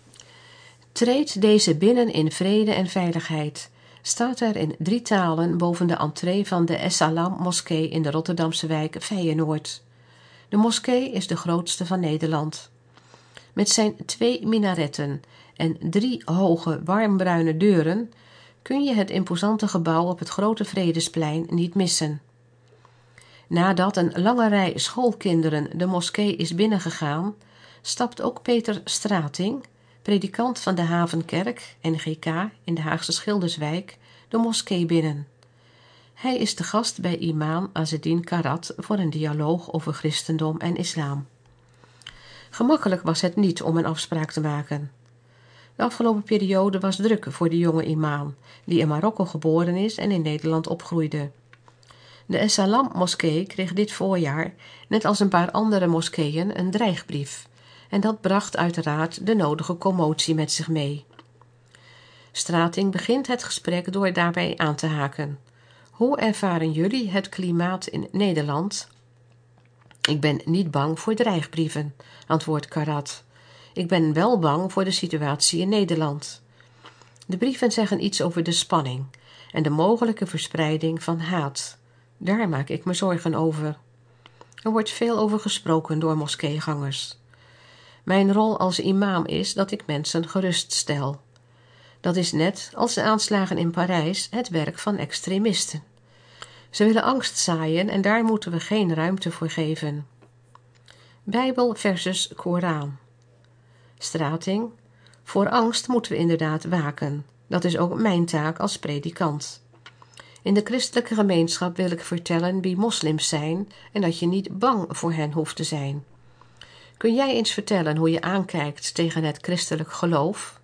Treed deze binnen in vrede en veiligheid, staat er in drie talen boven de entree van de Es-Salam moskee in de Rotterdamse wijk Feyenoord. De moskee is de grootste van Nederland. Met zijn twee minaretten en drie hoge warmbruine deuren kun je het imposante gebouw op het Grote Vredesplein niet missen. Nadat een lange rij schoolkinderen de moskee is binnengegaan, stapt ook Peter Strating, predikant van de Havenkerk, N G K, in de Haagse Schilderswijk, de moskee binnen. Hij is de gast bij imam Azzedine Karat voor een dialoog over christendom en islam. Gemakkelijk was het niet om een afspraak te maken. De afgelopen periode was druk voor de jonge imam, die in Marokko geboren is en in Nederland opgroeide. De Es-Salam moskee kreeg dit voorjaar, net als een paar andere moskeeën, een dreigbrief. En dat bracht uiteraard de nodige commotie met zich mee. Strating begint het gesprek door daarbij aan te haken. Hoe ervaren jullie het klimaat in Nederland? Ik ben niet bang voor dreigbrieven, antwoordt Karat. Ik ben wel bang voor de situatie in Nederland. De brieven zeggen iets over de spanning en de mogelijke verspreiding van haat. Daar maak ik me zorgen over. Er wordt veel over gesproken door moskeegangers. Mijn rol als imam is dat ik mensen geruststel. Dat is net als de aanslagen in Parijs het werk van extremisten. Ze willen angst zaaien en daar moeten we geen ruimte voor geven. Bijbel versus Koran. Strating. Voor angst moeten we inderdaad waken. Dat is ook mijn taak als predikant. In de christelijke gemeenschap wil ik vertellen wie moslims zijn en dat je niet bang voor hen hoeft te zijn. Kun jij eens vertellen hoe je aankijkt tegen het christelijk geloof?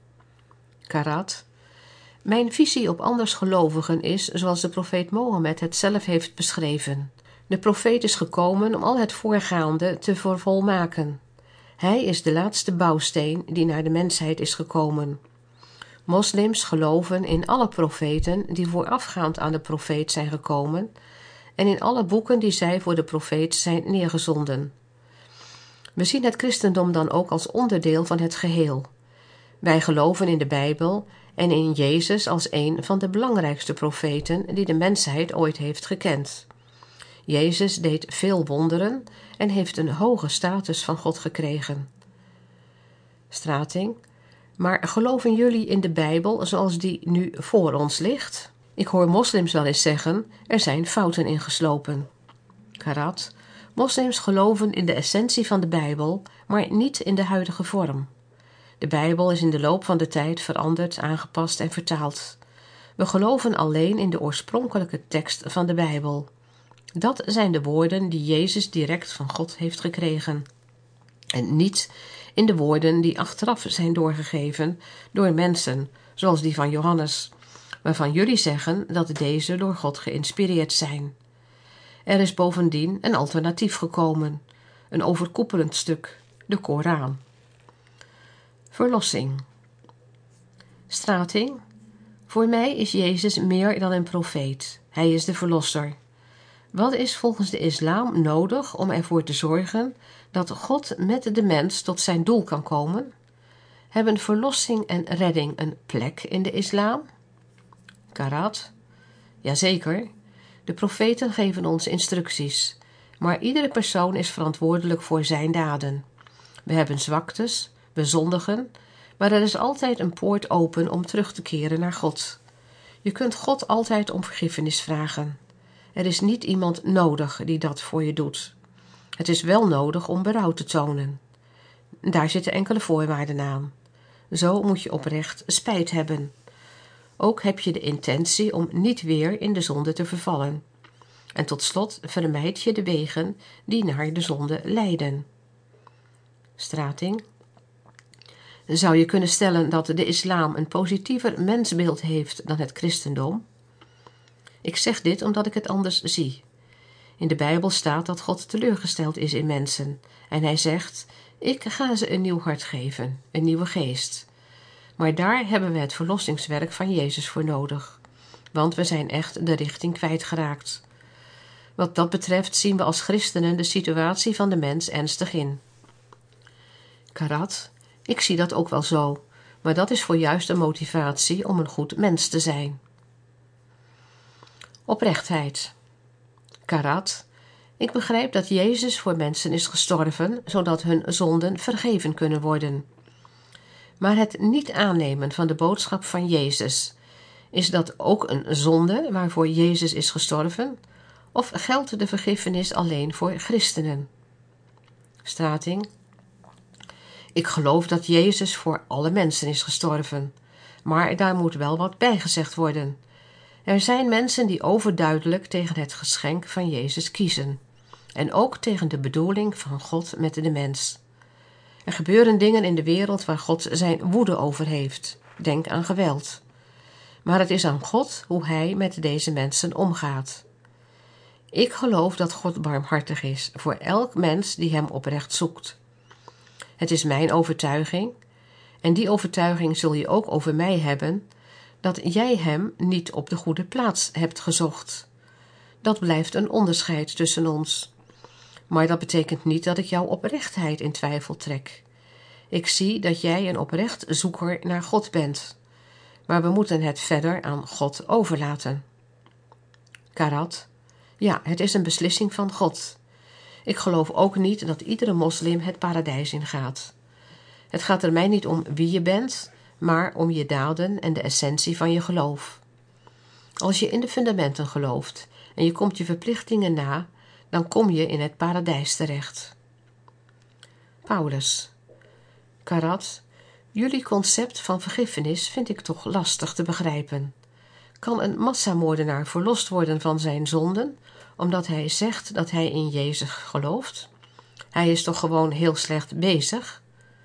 Karat. Mijn visie op andersgelovigen is zoals de profeet Mohammed het zelf heeft beschreven. De profeet is gekomen om al het voorgaande te vervolmaken. Hij is de laatste bouwsteen die naar de mensheid is gekomen. Moslims geloven in alle profeten die voorafgaand aan de profeet zijn gekomen en in alle boeken die zij voor de profeet zijn neergezonden. We zien het christendom dan ook als onderdeel van het geheel. Wij geloven in de Bijbel en in Jezus als een van de belangrijkste profeten die de mensheid ooit heeft gekend. Jezus deed veel wonderen en heeft een hoge status van God gekregen. Strating. Maar geloven jullie in de Bijbel zoals die nu voor ons ligt? Ik hoor moslims wel eens zeggen, er zijn fouten in geslopen. Karat. Moslims geloven in de essentie van de Bijbel, maar niet in de huidige vorm. De Bijbel is in de loop van de tijd veranderd, aangepast en vertaald. We geloven alleen in de oorspronkelijke tekst van de Bijbel. Dat zijn de woorden die Jezus direct van God heeft gekregen. En niet in de woorden die achteraf zijn doorgegeven door mensen, zoals die van Johannes, waarvan jullie zeggen dat deze door God geïnspireerd zijn. Er is bovendien een alternatief gekomen, een overkoepelend stuk, de Koran. Verlossing. Strating. Voor mij is Jezus meer dan een profeet. Hij is de verlosser. Wat is volgens de islam nodig om ervoor te zorgen dat God met de mens tot zijn doel kan komen? Hebben verlossing en redding een plek in de islam? Karat. Jazeker. De profeten geven ons instructies, maar iedere persoon is verantwoordelijk voor zijn daden. We hebben zwaktes, we zondigen, maar er is altijd een poort open om terug te keren naar God. Je kunt God altijd om vergiffenis vragen. Er is niet iemand nodig die dat voor je doet. Het is wel nodig om berouw te tonen. Daar zitten enkele voorwaarden aan. Zo moet je oprecht spijt hebben. Ook heb je de intentie om niet weer in de zonde te vervallen. En tot slot vermijd je de wegen die naar de zonde leiden. Strating. Zou je kunnen stellen dat de islam een positiever mensbeeld heeft dan het christendom? Ik zeg dit omdat ik het anders zie. In de Bijbel staat dat God teleurgesteld is in mensen en hij zegt: ik ga ze een nieuw hart geven, een nieuwe geest. Maar daar hebben we het verlossingswerk van Jezus voor nodig, want we zijn echt de richting kwijtgeraakt. Wat dat betreft zien we als christenen de situatie van de mens ernstig in. Karat, ik zie dat ook wel zo, maar dat is voor juist een motivatie om een goed mens te zijn. Oprechtheid. Karat, ik begrijp dat Jezus voor mensen is gestorven, zodat hun zonden vergeven kunnen worden. Maar het niet aannemen van de boodschap van Jezus, is dat ook een zonde waarvoor Jezus is gestorven? Of geldt de vergiffenis alleen voor christenen? Strating. Ik geloof dat Jezus voor alle mensen is gestorven, maar daar moet wel wat bij gezegd worden. Er zijn mensen die overduidelijk tegen het geschenk van Jezus kiezen en ook tegen de bedoeling van God met de mens. Er gebeuren dingen in de wereld waar God zijn woede over heeft. Denk aan geweld. Maar het is aan God hoe hij met deze mensen omgaat. Ik geloof dat God barmhartig is voor elk mens die hem oprecht zoekt. Het is mijn overtuiging, en die overtuiging zul je ook over mij hebben, dat jij hem niet op de goede plaats hebt gezocht. Dat blijft een onderscheid tussen ons. Maar dat betekent niet dat ik jouw oprechtheid in twijfel trek. Ik zie dat jij een oprecht zoeker naar God bent. Maar we moeten het verder aan God overlaten. Karat. Ja, het is een beslissing van God. Ik geloof ook niet dat iedere moslim het paradijs ingaat. Het gaat er mij niet om wie je bent, maar om je daden en de essentie van je geloof. Als je in de fundamenten gelooft en je komt je verplichtingen na, dan kom je in het paradijs terecht. Paulus. Karat, jullie concept van vergiffenis vind ik toch lastig te begrijpen. Kan een massamoordenaar verlost worden van zijn zonden, omdat hij zegt dat hij in Jezus gelooft? Hij is toch gewoon heel slecht bezig?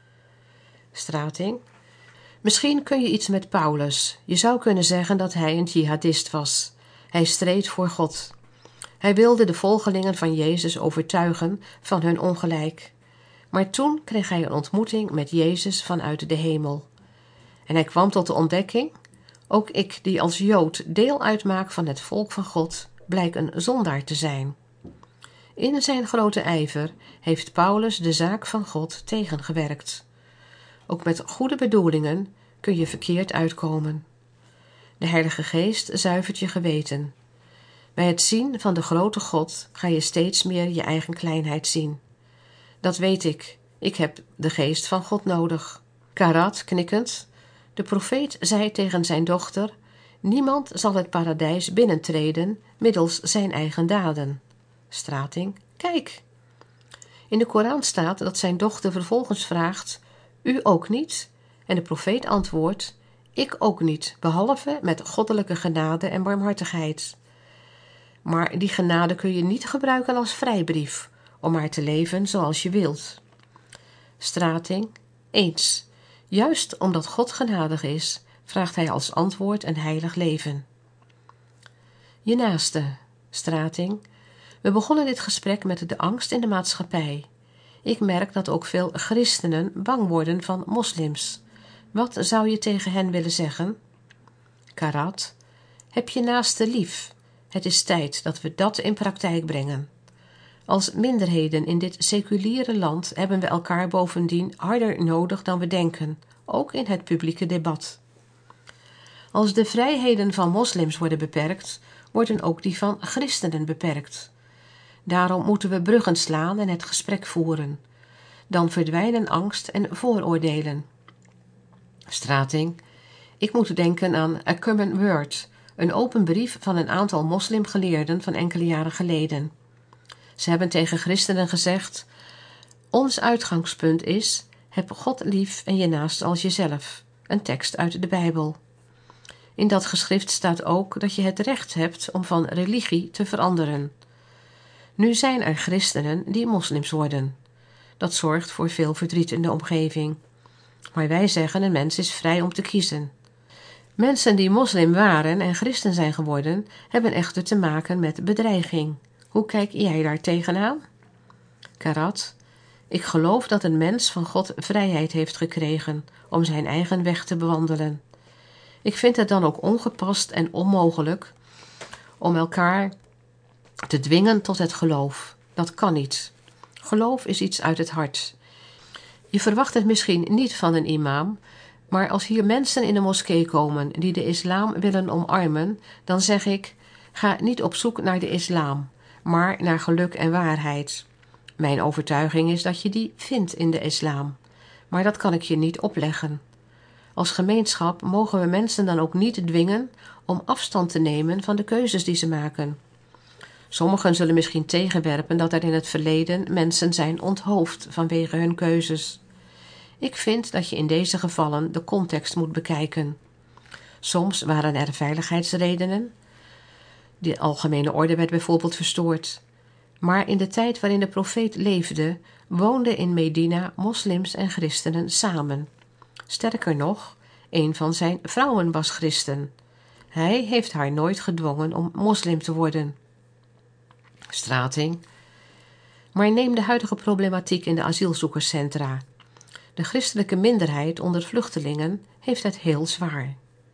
Strating. Misschien kun je iets met Paulus. Je zou kunnen zeggen dat hij een jihadist was. Hij streed voor God. Hij wilde de volgelingen van Jezus overtuigen van hun ongelijk. Maar toen kreeg hij een ontmoeting met Jezus vanuit de hemel. En hij kwam tot de ontdekking: ook ik, die als Jood deel uitmaak van het volk van God, blijk een zondaar te zijn. In zijn grote ijver heeft Paulus de zaak van God tegengewerkt. Ook met goede bedoelingen kun je verkeerd uitkomen. De Heilige Geest zuivert je geweten. Bij het zien van de grote God ga je steeds meer je eigen kleinheid zien. Dat weet ik. Ik heb de geest van God nodig. Karat, knikkend. De profeet zei tegen zijn dochter: niemand zal het paradijs binnentreden middels zijn eigen daden. Strating, kijk. In de Koran staat dat zijn dochter vervolgens vraagt: u ook niet? En de profeet antwoordt: ik ook niet, behalve met goddelijke genade en barmhartigheid. Maar die genade kun je niet gebruiken als vrijbrief, om maar te leven zoals je wilt. Strating, eens. Juist omdat God genadig is, vraagt hij als antwoord een heilig leven. Je naaste. Strating. We begonnen dit gesprek met de angst in de maatschappij. Ik merk dat ook veel christenen bang worden van moslims. Wat zou je tegen hen willen zeggen? Karat. Heb je naaste lief. Het is tijd dat we dat in praktijk brengen. Als minderheden in dit seculiere land hebben we elkaar bovendien harder nodig dan we denken, ook in het publieke debat. Als de vrijheden van moslims worden beperkt, worden ook die van christenen beperkt. Daarom moeten we bruggen slaan en het gesprek voeren. Dan verdwijnen angst en vooroordelen. Strating. Ik moet denken aan A Common Word, een open brief van een aantal moslimgeleerden van enkele jaren geleden. Ze hebben tegen christenen gezegd: ons uitgangspunt is: heb God lief en je naast als jezelf. Een tekst uit de Bijbel. In dat geschrift staat ook dat je het recht hebt om van religie te veranderen. Nu zijn er christenen die moslims worden. Dat zorgt voor veel verdriet in de omgeving. Maar wij zeggen een mens is vrij om te kiezen. Mensen die moslim waren en christen zijn geworden, hebben echter te maken met bedreiging. Hoe kijk jij daar tegenaan? Karat: ik geloof dat een mens van God vrijheid heeft gekregen om zijn eigen weg te bewandelen. Ik vind het dan ook ongepast en onmogelijk om elkaar te dwingen tot het geloof. Dat kan niet. Geloof is iets uit het hart. Je verwacht het misschien niet van een imam, maar als hier mensen in de moskee komen die de islam willen omarmen, dan zeg ik: ga niet op zoek naar de islam, maar naar geluk en waarheid. Mijn overtuiging is dat je die vindt in de islam, maar dat kan ik je niet opleggen. Als gemeenschap mogen we mensen dan ook niet dwingen om afstand te nemen van de keuzes die ze maken. Sommigen zullen misschien tegenwerpen dat er in het verleden mensen zijn onthoofd vanwege hun keuzes. Ik vind dat je in deze gevallen de context moet bekijken. Soms waren er veiligheidsredenen. De algemene orde werd bijvoorbeeld verstoord. Maar in de tijd waarin de profeet leefde, woonden in Medina moslims en christenen samen. Sterker nog, een van zijn vrouwen was christen. Hij heeft haar nooit gedwongen om moslim te worden. Strating: maar neem de huidige problematiek in de asielzoekerscentra. De christelijke minderheid onder vluchtelingen heeft het heel zwaar.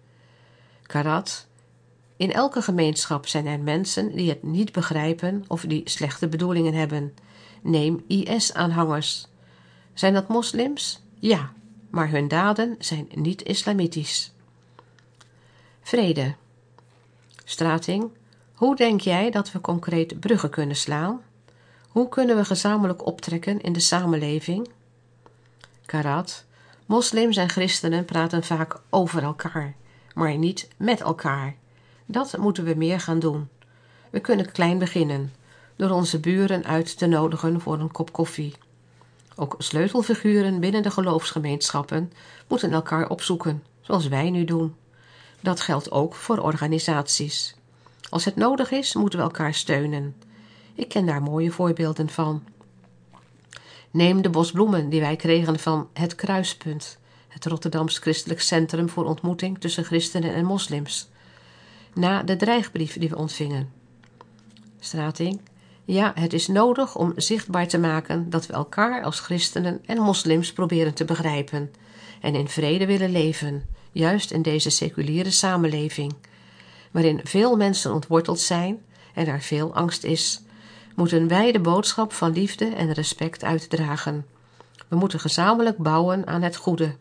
Karat: in elke gemeenschap zijn er mensen die het niet begrijpen of die slechte bedoelingen hebben. Neem I S-aanhangers. Zijn dat moslims? Ja, maar hun daden zijn niet islamitisch. Vrede. Strating: hoe denk jij dat we concreet bruggen kunnen slaan? Hoe kunnen we gezamenlijk optrekken in de samenleving? Karat: moslims en christenen praten vaak over elkaar, maar niet met elkaar. Dat moeten we meer gaan doen. We kunnen klein beginnen, door onze buren uit te nodigen voor een kop koffie. Ook sleutelfiguren binnen de geloofsgemeenschappen moeten elkaar opzoeken, zoals wij nu doen. Dat geldt ook voor organisaties. Als het nodig is, moeten we elkaar steunen. Ik ken daar mooie voorbeelden van. Neem de bos bloemen die wij kregen van Het Kruispunt, het Rotterdams Christelijk Centrum voor ontmoeting tussen christenen en moslims, na de dreigbrief die we ontvingen. Strating: ja, het is nodig om zichtbaar te maken dat we elkaar als christenen en moslims proberen te begrijpen en in vrede willen leven, juist in deze seculiere samenleving, waarin veel mensen ontworteld zijn en er veel angst is, moeten wij de boodschap van liefde en respect uitdragen. We moeten gezamenlijk bouwen aan het goede.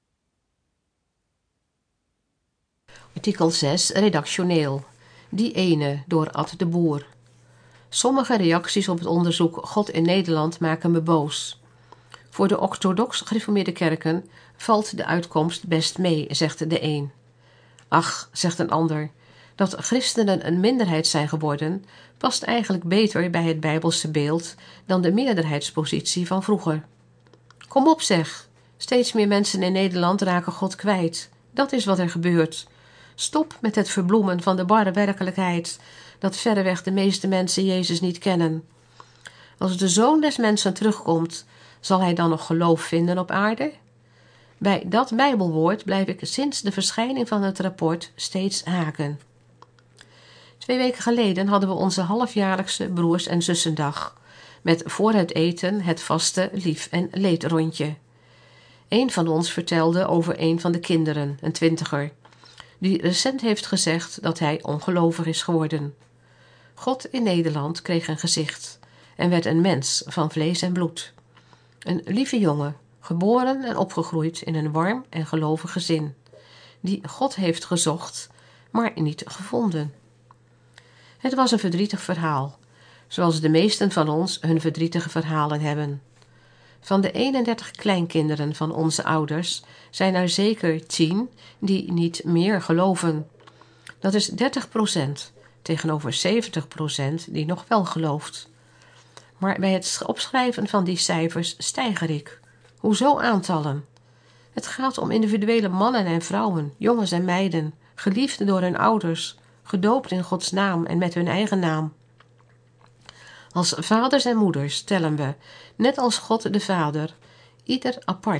Artikel zes, redactioneel. Die ene, door Ad de Boer. Sommige reacties op het onderzoek God in Nederland maken me boos. Voor de orthodox gereformeerde kerken valt de uitkomst best mee, zegt de een. Ach, zegt een ander, dat christenen een minderheid zijn geworden, past eigenlijk beter bij het Bijbelse beeld dan de meerderheidspositie van vroeger. Kom op zeg, steeds meer mensen in Nederland raken God kwijt. Dat is wat er gebeurt. Stop met het verbloemen van de barre werkelijkheid, dat verreweg de meeste mensen Jezus niet kennen. Als de Zoon des Mensen terugkomt, zal hij dan nog geloof vinden op aarde? Bij dat Bijbelwoord blijf ik sinds de verschijning van het rapport steeds haken. Twee weken geleden hadden we onze halfjaarlijkse broers- en zussendag, met voor het eten het vaste lief- en leedrondje. Een van ons vertelde over een van de kinderen, een twintiger, die recent heeft gezegd dat hij ongelovig is geworden. God in Nederland kreeg een gezicht en werd een mens van vlees en bloed. Een lieve jongen, geboren en opgegroeid in een warm en gelovig gezin, die God heeft gezocht, maar niet gevonden. Het was een verdrietig verhaal, zoals de meesten van ons hun verdrietige verhalen hebben. Van de eenendertig kleinkinderen van onze ouders zijn er zeker tien die niet meer geloven. Dat is dertig procent, tegenover zeventig procent die nog wel gelooft. Maar bij het opschrijven van die cijfers stijger ik. Hoezo aantallen? Het gaat om individuele mannen en vrouwen, jongens en meiden, geliefd door hun ouders, gedoopt in Gods naam en met hun eigen naam. Als vaders en moeders tellen we, net als God de Vader, ieder apart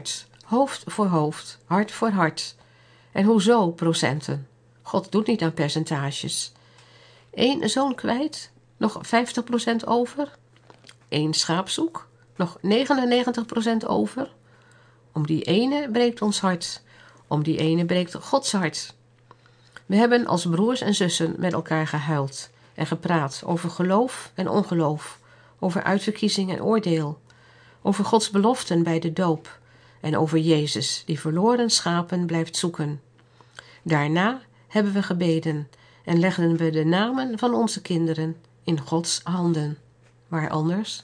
Hoofd voor hoofd, hart voor hart. En hoezo procenten? God doet niet aan percentages. Eén zoon kwijt, nog vijftig procent over. Eén schaapzoek, nog negenennegentig procent over. Om die ene breekt ons hart. Om die ene breekt Gods hart. We hebben als broers en zussen met elkaar gehuild en gepraat over geloof en ongeloof, over uitverkiezing en oordeel, over Gods beloften bij de doop en over Jezus die verloren schapen blijft zoeken. Daarna hebben we gebeden en legden we de namen van onze kinderen in Gods handen. Waar anders?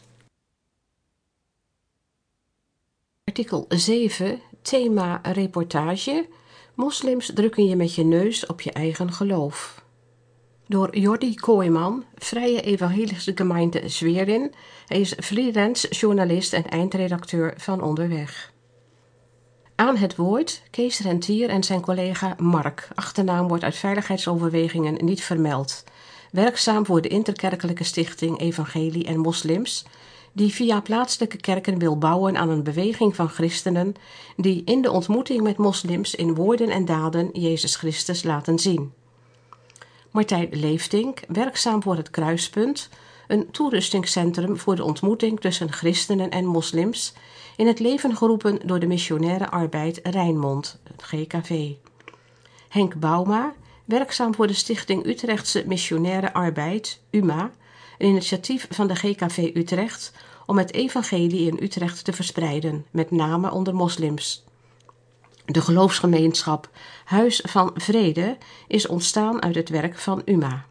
Artikel zeven, thema reportage. Moslims drukken je met je neus op je eigen geloof. Door Jordi Kooijman, Vrije Evangelische Gemeente Zwieren. Hij is freelance journalist en eindredacteur van Onderweg. Aan het woord Kees Rentier en zijn collega Mark. Achternaam wordt uit veiligheidsoverwegingen niet vermeld. Werkzaam voor de interkerkelijke stichting Evangelie en Moslims, die via plaatselijke kerken wil bouwen aan een beweging van christenen die in de ontmoeting met moslims in woorden en daden Jezus Christus laten zien. Martijn Leeftink, werkzaam voor het Kruispunt, een toerustingscentrum voor de ontmoeting tussen christenen en moslims, in het leven geroepen door de missionaire arbeid Rijnmond, het G K V. Henk Bouma, werkzaam voor de Stichting Utrechtse Missionaire Arbeid, U M A, een initiatief van de G K V Utrecht om het evangelie in Utrecht te verspreiden, met name onder moslims. De geloofsgemeenschap Huis van Vrede is ontstaan uit het werk van U M A.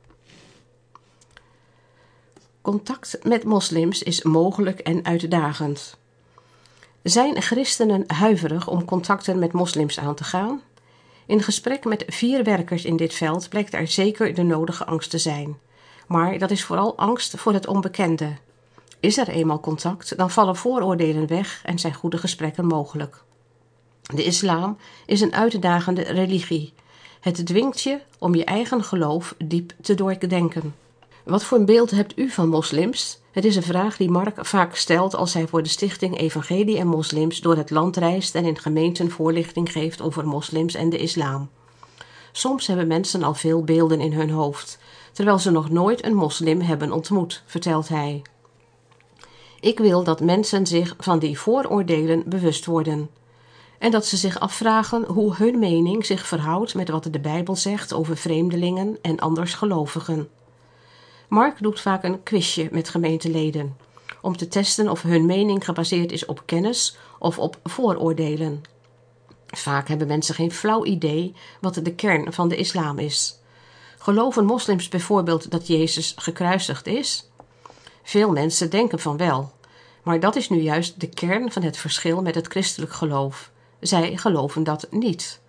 Contact met moslims is mogelijk en uitdagend. Zijn christenen huiverig om contacten met moslims aan te gaan? In gesprek met vier werkers in dit veld blijkt er zeker de nodige angst te zijn. Maar dat is vooral angst voor het onbekende. Is er eenmaal contact, dan vallen vooroordelen weg en zijn goede gesprekken mogelijk. De islam is een uitdagende religie. Het dwingt je om je eigen geloof diep te doordenken. Wat voor een beeld hebt u van moslims? Het is een vraag die Mark vaak stelt als hij voor de stichting Evangelie en Moslims door het land reist en in gemeenten voorlichting geeft over moslims en de islam. Soms hebben mensen al veel beelden in hun hoofd, terwijl ze nog nooit een moslim hebben ontmoet, vertelt hij. Ik wil dat mensen zich van die vooroordelen bewust worden. En dat ze zich afvragen hoe hun mening zich verhoudt met wat de Bijbel zegt over vreemdelingen en andersgelovigen. Mark doet vaak een quizje met gemeenteleden, om te testen of hun mening gebaseerd is op kennis of op vooroordelen. Vaak hebben mensen geen flauw idee wat de kern van de islam is. Geloven moslims bijvoorbeeld dat Jezus gekruisigd is? Veel mensen denken van wel, maar dat is nu juist de kern van het verschil met het christelijk geloof. Zij geloven dat niet.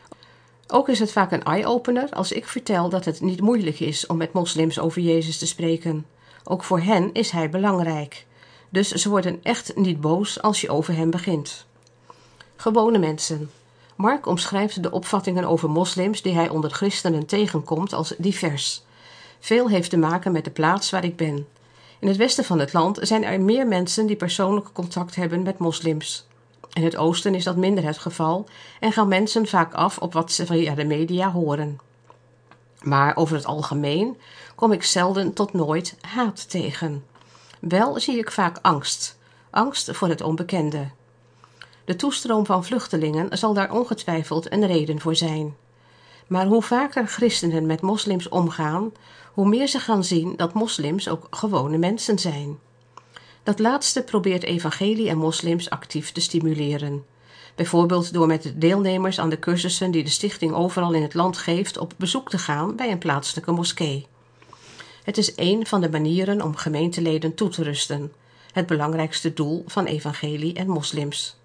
Ook is het vaak een eye-opener als ik vertel dat het niet moeilijk is om met moslims over Jezus te spreken. Ook voor hen is hij belangrijk. Dus ze worden echt niet boos als je over hem begint. Gewone mensen. Mark omschrijft de opvattingen over moslims die hij onder christenen tegenkomt als divers. Veel heeft te maken met de plaats waar ik ben. In het westen van het land zijn er meer mensen die persoonlijk contact hebben met moslims. In het oosten is dat minder het geval en gaan mensen vaak af op wat ze via de media horen. Maar over het algemeen kom ik zelden tot nooit haat tegen. Wel zie ik vaak angst. Angst voor het onbekende. De toestroom van vluchtelingen zal daar ongetwijfeld een reden voor zijn. Maar hoe vaker christenen met moslims omgaan, hoe meer ze gaan zien dat moslims ook gewone mensen zijn. Dat laatste probeert Evangelie en Moslims actief te stimuleren. Bijvoorbeeld door met de deelnemers aan de cursussen die de stichting overal in het land geeft op bezoek te gaan bij een plaatselijke moskee. Het is één van de manieren om gemeenteleden toe te rusten. Het belangrijkste doel van Evangelie en Moslims.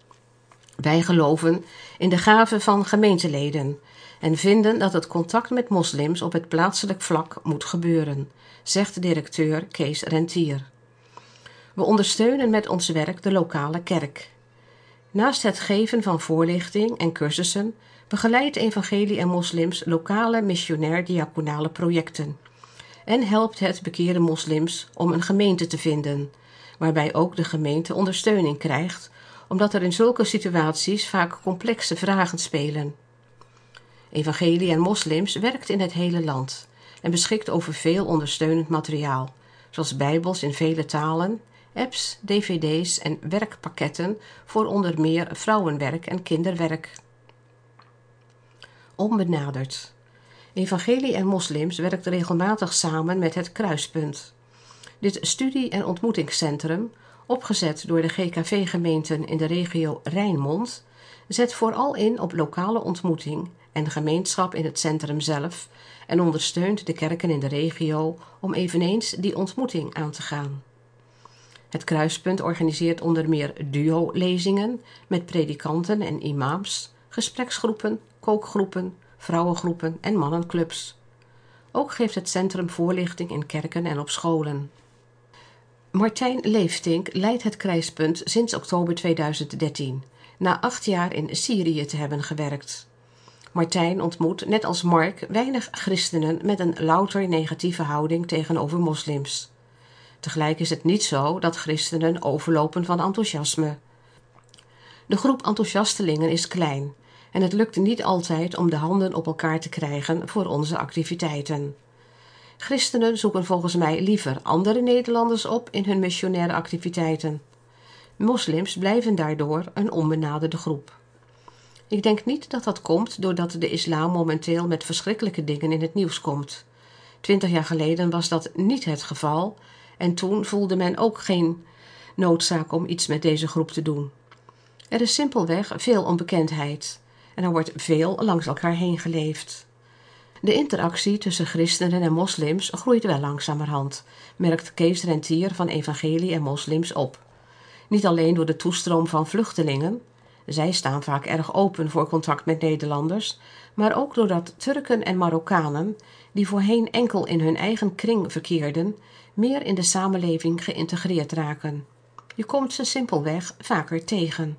Wij geloven in de gave van gemeenteleden en vinden dat het contact met moslims op het plaatselijk vlak moet gebeuren, zegt directeur Kees Rentier. We ondersteunen met ons werk de lokale kerk. Naast het geven van voorlichting en cursussen begeleidt Evangelie en Moslims lokale missionair-diaconale projecten en helpt het bekeerde moslims om een gemeente te vinden, waarbij ook de gemeente ondersteuning krijgt omdat er in zulke situaties vaak complexe vragen spelen. Evangelie en Moslims werkt in het hele land en beschikt over veel ondersteunend materiaal, zoals bijbels in vele talen, apps, dvd's en werkpakketten voor onder meer vrouwenwerk en kinderwerk. Onbenaderd. Evangelie en Moslims werkt regelmatig samen met het Kruispunt. Dit studie- en ontmoetingscentrum, opgezet door de G K V-gemeenten in de regio Rijnmond, zet vooral in op lokale ontmoeting en gemeenschap in het centrum zelf en ondersteunt de kerken in de regio om eveneens die ontmoeting aan te gaan. Het Kruispunt organiseert onder meer duo-lezingen met predikanten en imams, gespreksgroepen, kookgroepen, vrouwengroepen en mannenclubs. Ook geeft het centrum voorlichting in kerken en op scholen. Martijn Leeftink leidt het Kruispunt sinds oktober tweeduizend dertien, na acht jaar in Syrië te hebben gewerkt. Martijn ontmoet, net als Mark, weinig christenen met een louter negatieve houding tegenover moslims. Tegelijk is het niet zo dat christenen overlopen van enthousiasme. De groep enthousiastelingen is klein en het lukt niet altijd om de handen op elkaar te krijgen voor onze activiteiten. Christenen zoeken volgens mij liever andere Nederlanders op in hun missionaire activiteiten. Moslims blijven daardoor een onbenaderde groep. Ik denk niet dat dat komt doordat de islam momenteel met verschrikkelijke dingen in het nieuws komt. Twintig jaar geleden was dat niet het geval en toen voelde men ook geen noodzaak om iets met deze groep te doen. Er is simpelweg veel onbekendheid en er wordt veel langs elkaar heen geleefd. De interactie tussen christenen en moslims groeit wel langzamerhand, merkt Kees Rentier van Evangelie en Moslims op. Niet alleen door de toestroom van vluchtelingen, zij staan vaak erg open voor contact met Nederlanders, maar ook doordat Turken en Marokkanen, die voorheen enkel in hun eigen kring verkeerden, meer in de samenleving geïntegreerd raken. Je komt ze simpelweg vaker tegen.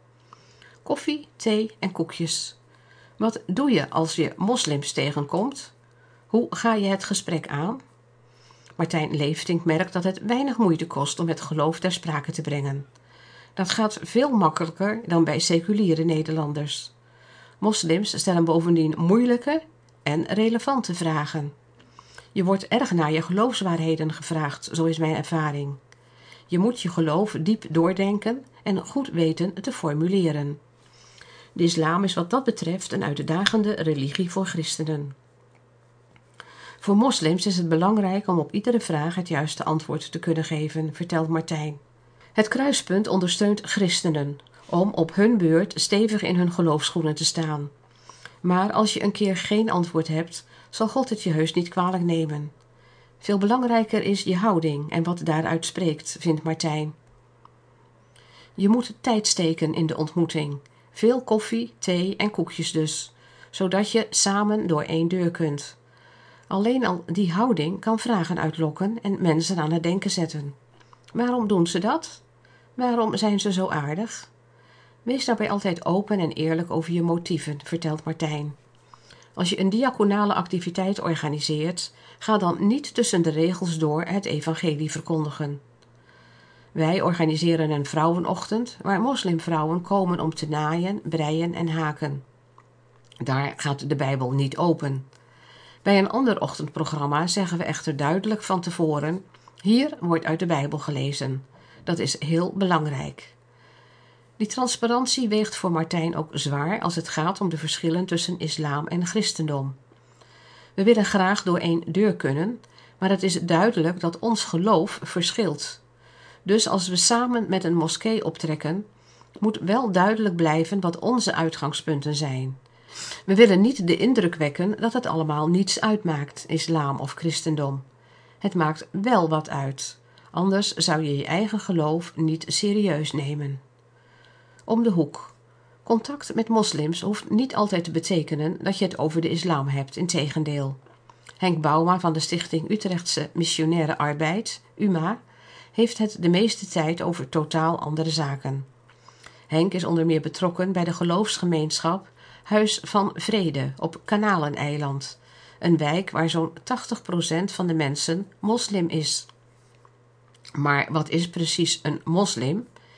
Koffie, thee en koekjes. Wat doe je als je moslims tegenkomt? Hoe ga je het gesprek aan? Martijn Leeftink merkt dat het weinig moeite kost om het geloof ter sprake te brengen. Dat gaat veel makkelijker dan bij seculiere Nederlanders. Moslims stellen bovendien moeilijke en relevante vragen. Je wordt erg naar je geloofswaarheden gevraagd, zo is mijn ervaring. Je moet je geloof diep doordenken en goed weten te formuleren. De islam is wat dat betreft een uitdagende religie voor christenen. Voor moslims is het belangrijk om op iedere vraag het juiste antwoord te kunnen geven, vertelt Martijn. Het Kruispunt ondersteunt christenen om op hun beurt stevig in hun geloofsschoenen te staan. Maar als je een keer geen antwoord hebt, zal God het je heus niet kwalijk nemen. Veel belangrijker is je houding en wat daaruit spreekt, vindt Martijn. Je moet tijd steken in de ontmoeting. Veel koffie, thee en koekjes dus, zodat je samen door één deur kunt. Alleen al die houding kan vragen uitlokken en mensen aan het denken zetten. Waarom doen ze dat? Waarom zijn ze zo aardig? Wees daarbij altijd open en eerlijk over je motieven, vertelt Martijn. Als je een diaconale activiteit organiseert, ga dan niet tussen de regels door het evangelie verkondigen. Wij organiseren een vrouwenochtend waar moslimvrouwen komen om te naaien, breien en haken. Daar gaat de Bijbel niet open. Bij een ander ochtendprogramma zeggen we echter duidelijk van tevoren: hier wordt uit de Bijbel gelezen. Dat is heel belangrijk. Die transparantie weegt voor Martijn ook zwaar als het gaat om de verschillen tussen islam en christendom. We willen graag door één deur kunnen, maar het is duidelijk dat ons geloof verschilt. Dus als we samen met een moskee optrekken, moet wel duidelijk blijven wat onze uitgangspunten zijn. We willen niet de indruk wekken dat het allemaal niets uitmaakt, islam of christendom. Het maakt wel wat uit, anders zou je je eigen geloof niet serieus nemen. Om de hoek. Contact met moslims hoeft niet altijd te betekenen dat je het over de islam hebt, integendeel. Henk Bouma van de Stichting Utrechtse Missionaire Arbeid, U M A, heeft het de meeste tijd over totaal andere zaken. Henk is onder meer betrokken bij de geloofsgemeenschap Huis van Vrede op Kanaleneiland, een wijk waar zo'n tachtig procent van de mensen moslim is. Maar wat is precies een moslim?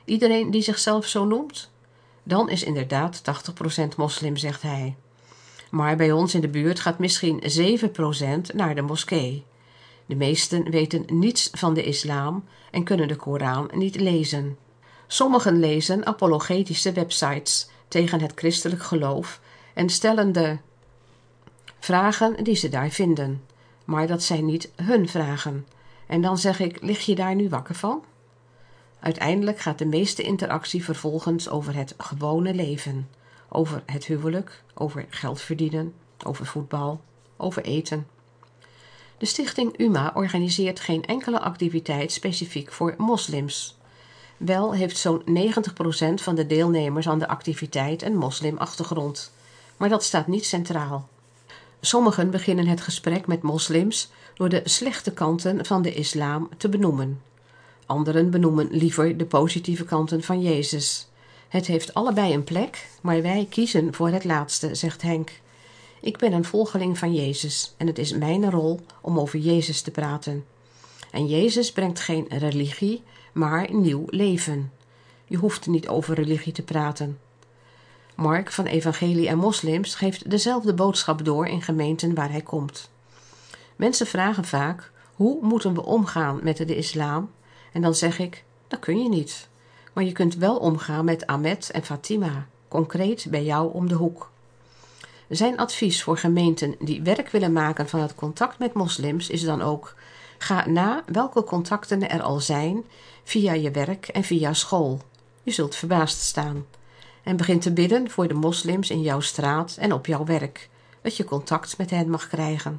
Iedereen die zichzelf zo noemt? Dan is inderdaad tachtig procent moslim, zegt hij. Maar bij ons in de buurt gaat misschien zeven procent naar de moskee. De meesten weten niets van de islam en kunnen de Koran niet lezen. Sommigen lezen apologetische websites tegen het christelijk geloof en stellen de vragen die ze daar vinden. Maar dat zijn niet hun vragen. En dan zeg ik, lig je daar nu wakker van? Uiteindelijk gaat de meeste interactie vervolgens over het gewone leven. Over het huwelijk, over geld verdienen, over voetbal, over eten. De stichting U M A organiseert geen enkele activiteit specifiek voor moslims. Wel heeft zo'n negentig procent van de deelnemers aan de activiteit een moslimachtergrond. Maar dat staat niet centraal. Sommigen beginnen het gesprek met moslims door de slechte kanten van de islam te benoemen. Anderen benoemen liever de positieve kanten van Jezus. Het heeft allebei een plek, maar wij kiezen voor het laatste, zegt Henk. Ik ben een volgeling van Jezus en het is mijn rol om over Jezus te praten. En Jezus brengt geen religie, maar nieuw leven. Je hoeft niet over religie te praten. Mark van Evangelie en Moslims geeft dezelfde boodschap door in gemeenten waar hij komt. Mensen vragen vaak, hoe moeten we omgaan met de islam? En dan zeg ik, dat kun je niet. Maar je kunt wel omgaan met Ahmed en Fatima, concreet bij jou om de hoek. Zijn advies voor gemeenten die werk willen maken van het contact met moslims is dan ook: ga na welke contacten er al zijn via je werk en via school. Je zult verbaasd staan. En begin te bidden voor de moslims in jouw straat en op jouw werk, dat je contact met hen mag krijgen.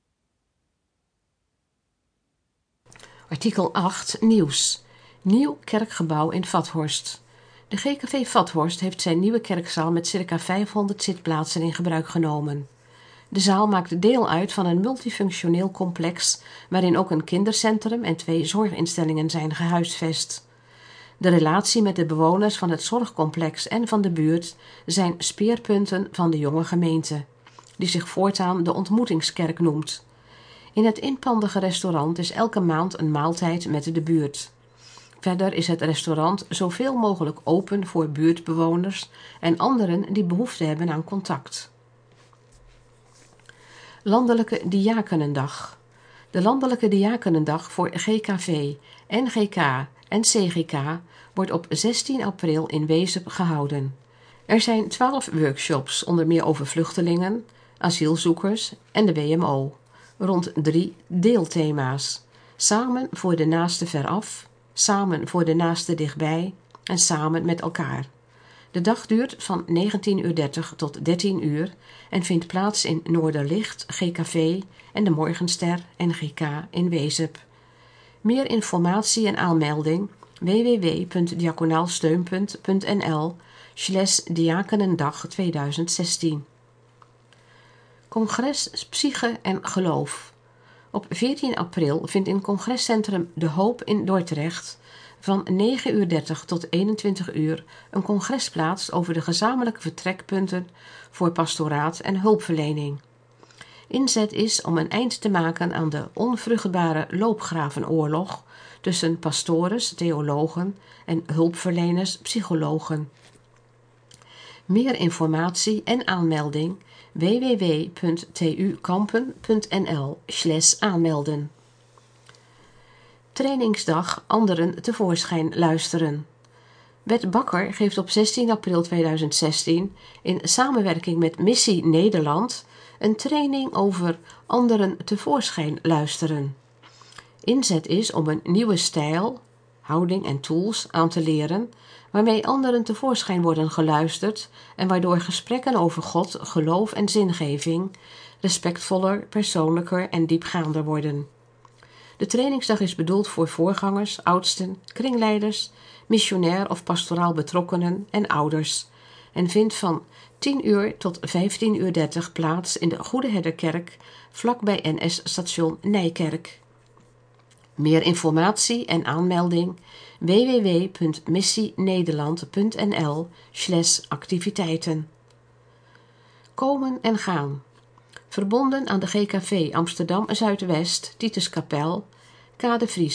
Artikel acht Nieuws. Nieuw kerkgebouw in Vathorst. De G K V Vathorst heeft zijn nieuwe kerkzaal met circa vijfhonderd zitplaatsen in gebruik genomen. De zaal maakt deel uit van een multifunctioneel complex waarin ook een kindercentrum en twee zorginstellingen zijn gehuisvest. De relatie met de bewoners van het zorgcomplex en van de buurt zijn speerpunten van de jonge gemeente, die zich voortaan de ontmoetingskerk noemt. In het inpandige restaurant is elke maand een maaltijd met de buurt. Verder is het restaurant zoveel mogelijk open voor buurtbewoners en anderen die behoefte hebben aan contact. Landelijke Diakenendag. De Landelijke Diakenendag voor G K V, N G K en C G K wordt op zestien april in Wezep gehouden. Er zijn twaalf workshops, onder meer over vluchtelingen, asielzoekers en de W M O, rond drie deelthema's. Samen voor de naaste veraf, samen voor de naaste dichtbij en samen met elkaar. De dag duurt van negentien uur dertig tot dertien uur en vindt plaats in Noorderlicht, G K V en de Morgenster N G K in Wezep. Meer informatie en aanmelding w w w punt diakonaalsteunpunt punt n l slash diakenendag tweeduizend zestien. Congres Psyche en Geloof. Op veertien april vindt in congrescentrum De Hoop in Dordrecht van negen uur dertig tot eenentwintig uur een congres plaats over de gezamenlijke vertrekpunten voor pastoraat en hulpverlening. Inzet is om een eind te maken aan de onvruchtbare loopgravenoorlog tussen pastores, theologen en hulpverleners, psychologen. Meer informatie en aanmelding w w w punt t u kampen punt n l slash aanmelden. Trainingsdag Anderen tevoorschijn luisteren. Bert Bakker geeft op zestien april tweeduizend zestien in samenwerking met Missie Nederland een training over Anderen tevoorschijn luisteren. Inzet is om een nieuwe stijl, houding en tools aan te leren waarmee anderen tevoorschijn worden geluisterd en waardoor gesprekken over God, geloof en zingeving respectvoller, persoonlijker en diepgaander worden. De trainingsdag is bedoeld voor voorgangers, oudsten, kringleiders, missionair of pastoraal betrokkenen en ouders en vindt van tien uur tot vijftien uur dertig plaats in de Goede Herderkerk vlakbij N S-station Nijkerk. Meer informatie en aanmelding w w w punt missienederland punt n l slash activiteiten. Komen en gaan. Verbonden aan de G K V Amsterdam Zuidwest, Tituskapel, K de Vries,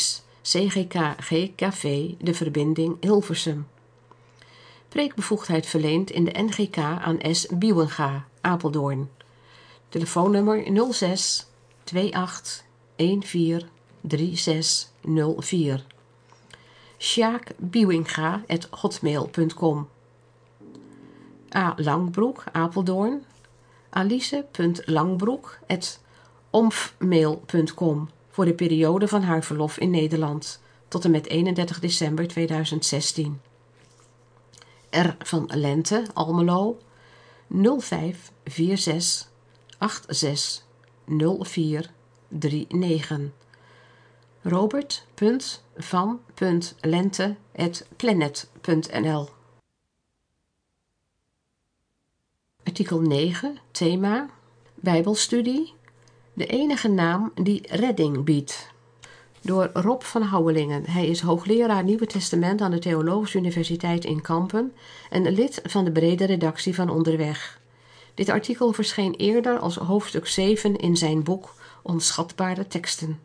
C G K G K V De Verbinding Hilversum. Preekbevoegdheid verleend in de N G K aan S. Bieuwenga, Apeldoorn. Telefoonnummer nul zes twee acht een vier drie zes nul vier. sjaak bieuwinga at hotmail punt com. A. Langbroek, Apeldoorn. alice punt langbroek at omfmail punt com voor de periode van haar verlof in Nederland tot en met eenendertig december tweeduizend zestien. R. van Lente, Almelo, nul vijf vier zes acht zes nul vier drie negen. robert punt van punt lente at planet punt n l. Artikel negen, thema, Bijbelstudie, de enige naam die redding biedt. Door Rob van Houwelingen. Hij is hoogleraar Nieuwe Testament aan de Theologische Universiteit in Kampen en lid van de brede redactie van Onderweg. Dit artikel verscheen eerder als hoofdstuk zeven in zijn boek Onschatbare teksten.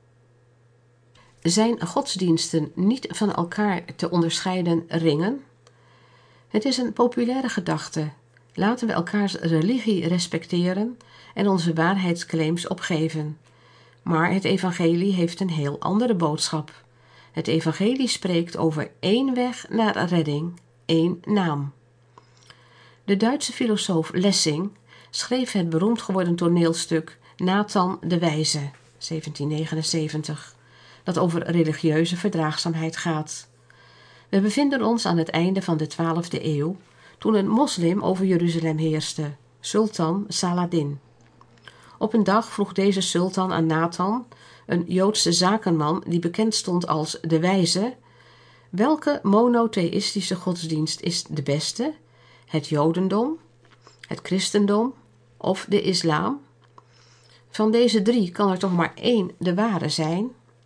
Zijn godsdiensten niet van elkaar te onderscheiden ringen? Het is een populaire gedachte. Laten we elkaars religie respecteren en onze waarheidsclaims opgeven. Maar het evangelie heeft een heel andere boodschap. Het evangelie spreekt over één weg naar redding, één naam. De Duitse filosoof Lessing schreef het beroemd geworden toneelstuk Nathan de Wijze, zeventien negenenzeventig, dat over religieuze verdraagzaamheid gaat. We bevinden ons aan het einde van de twaalfde eeuw, toen een moslim over Jeruzalem heerste, Sultan Saladin. Op een dag vroeg deze sultan aan Nathan, een Joodse zakenman die bekend stond als de Wijze, welke monotheïstische godsdienst is de beste? Het Jodendom, het Christendom of de islam? Van deze drie kan er toch maar één de ware zijn?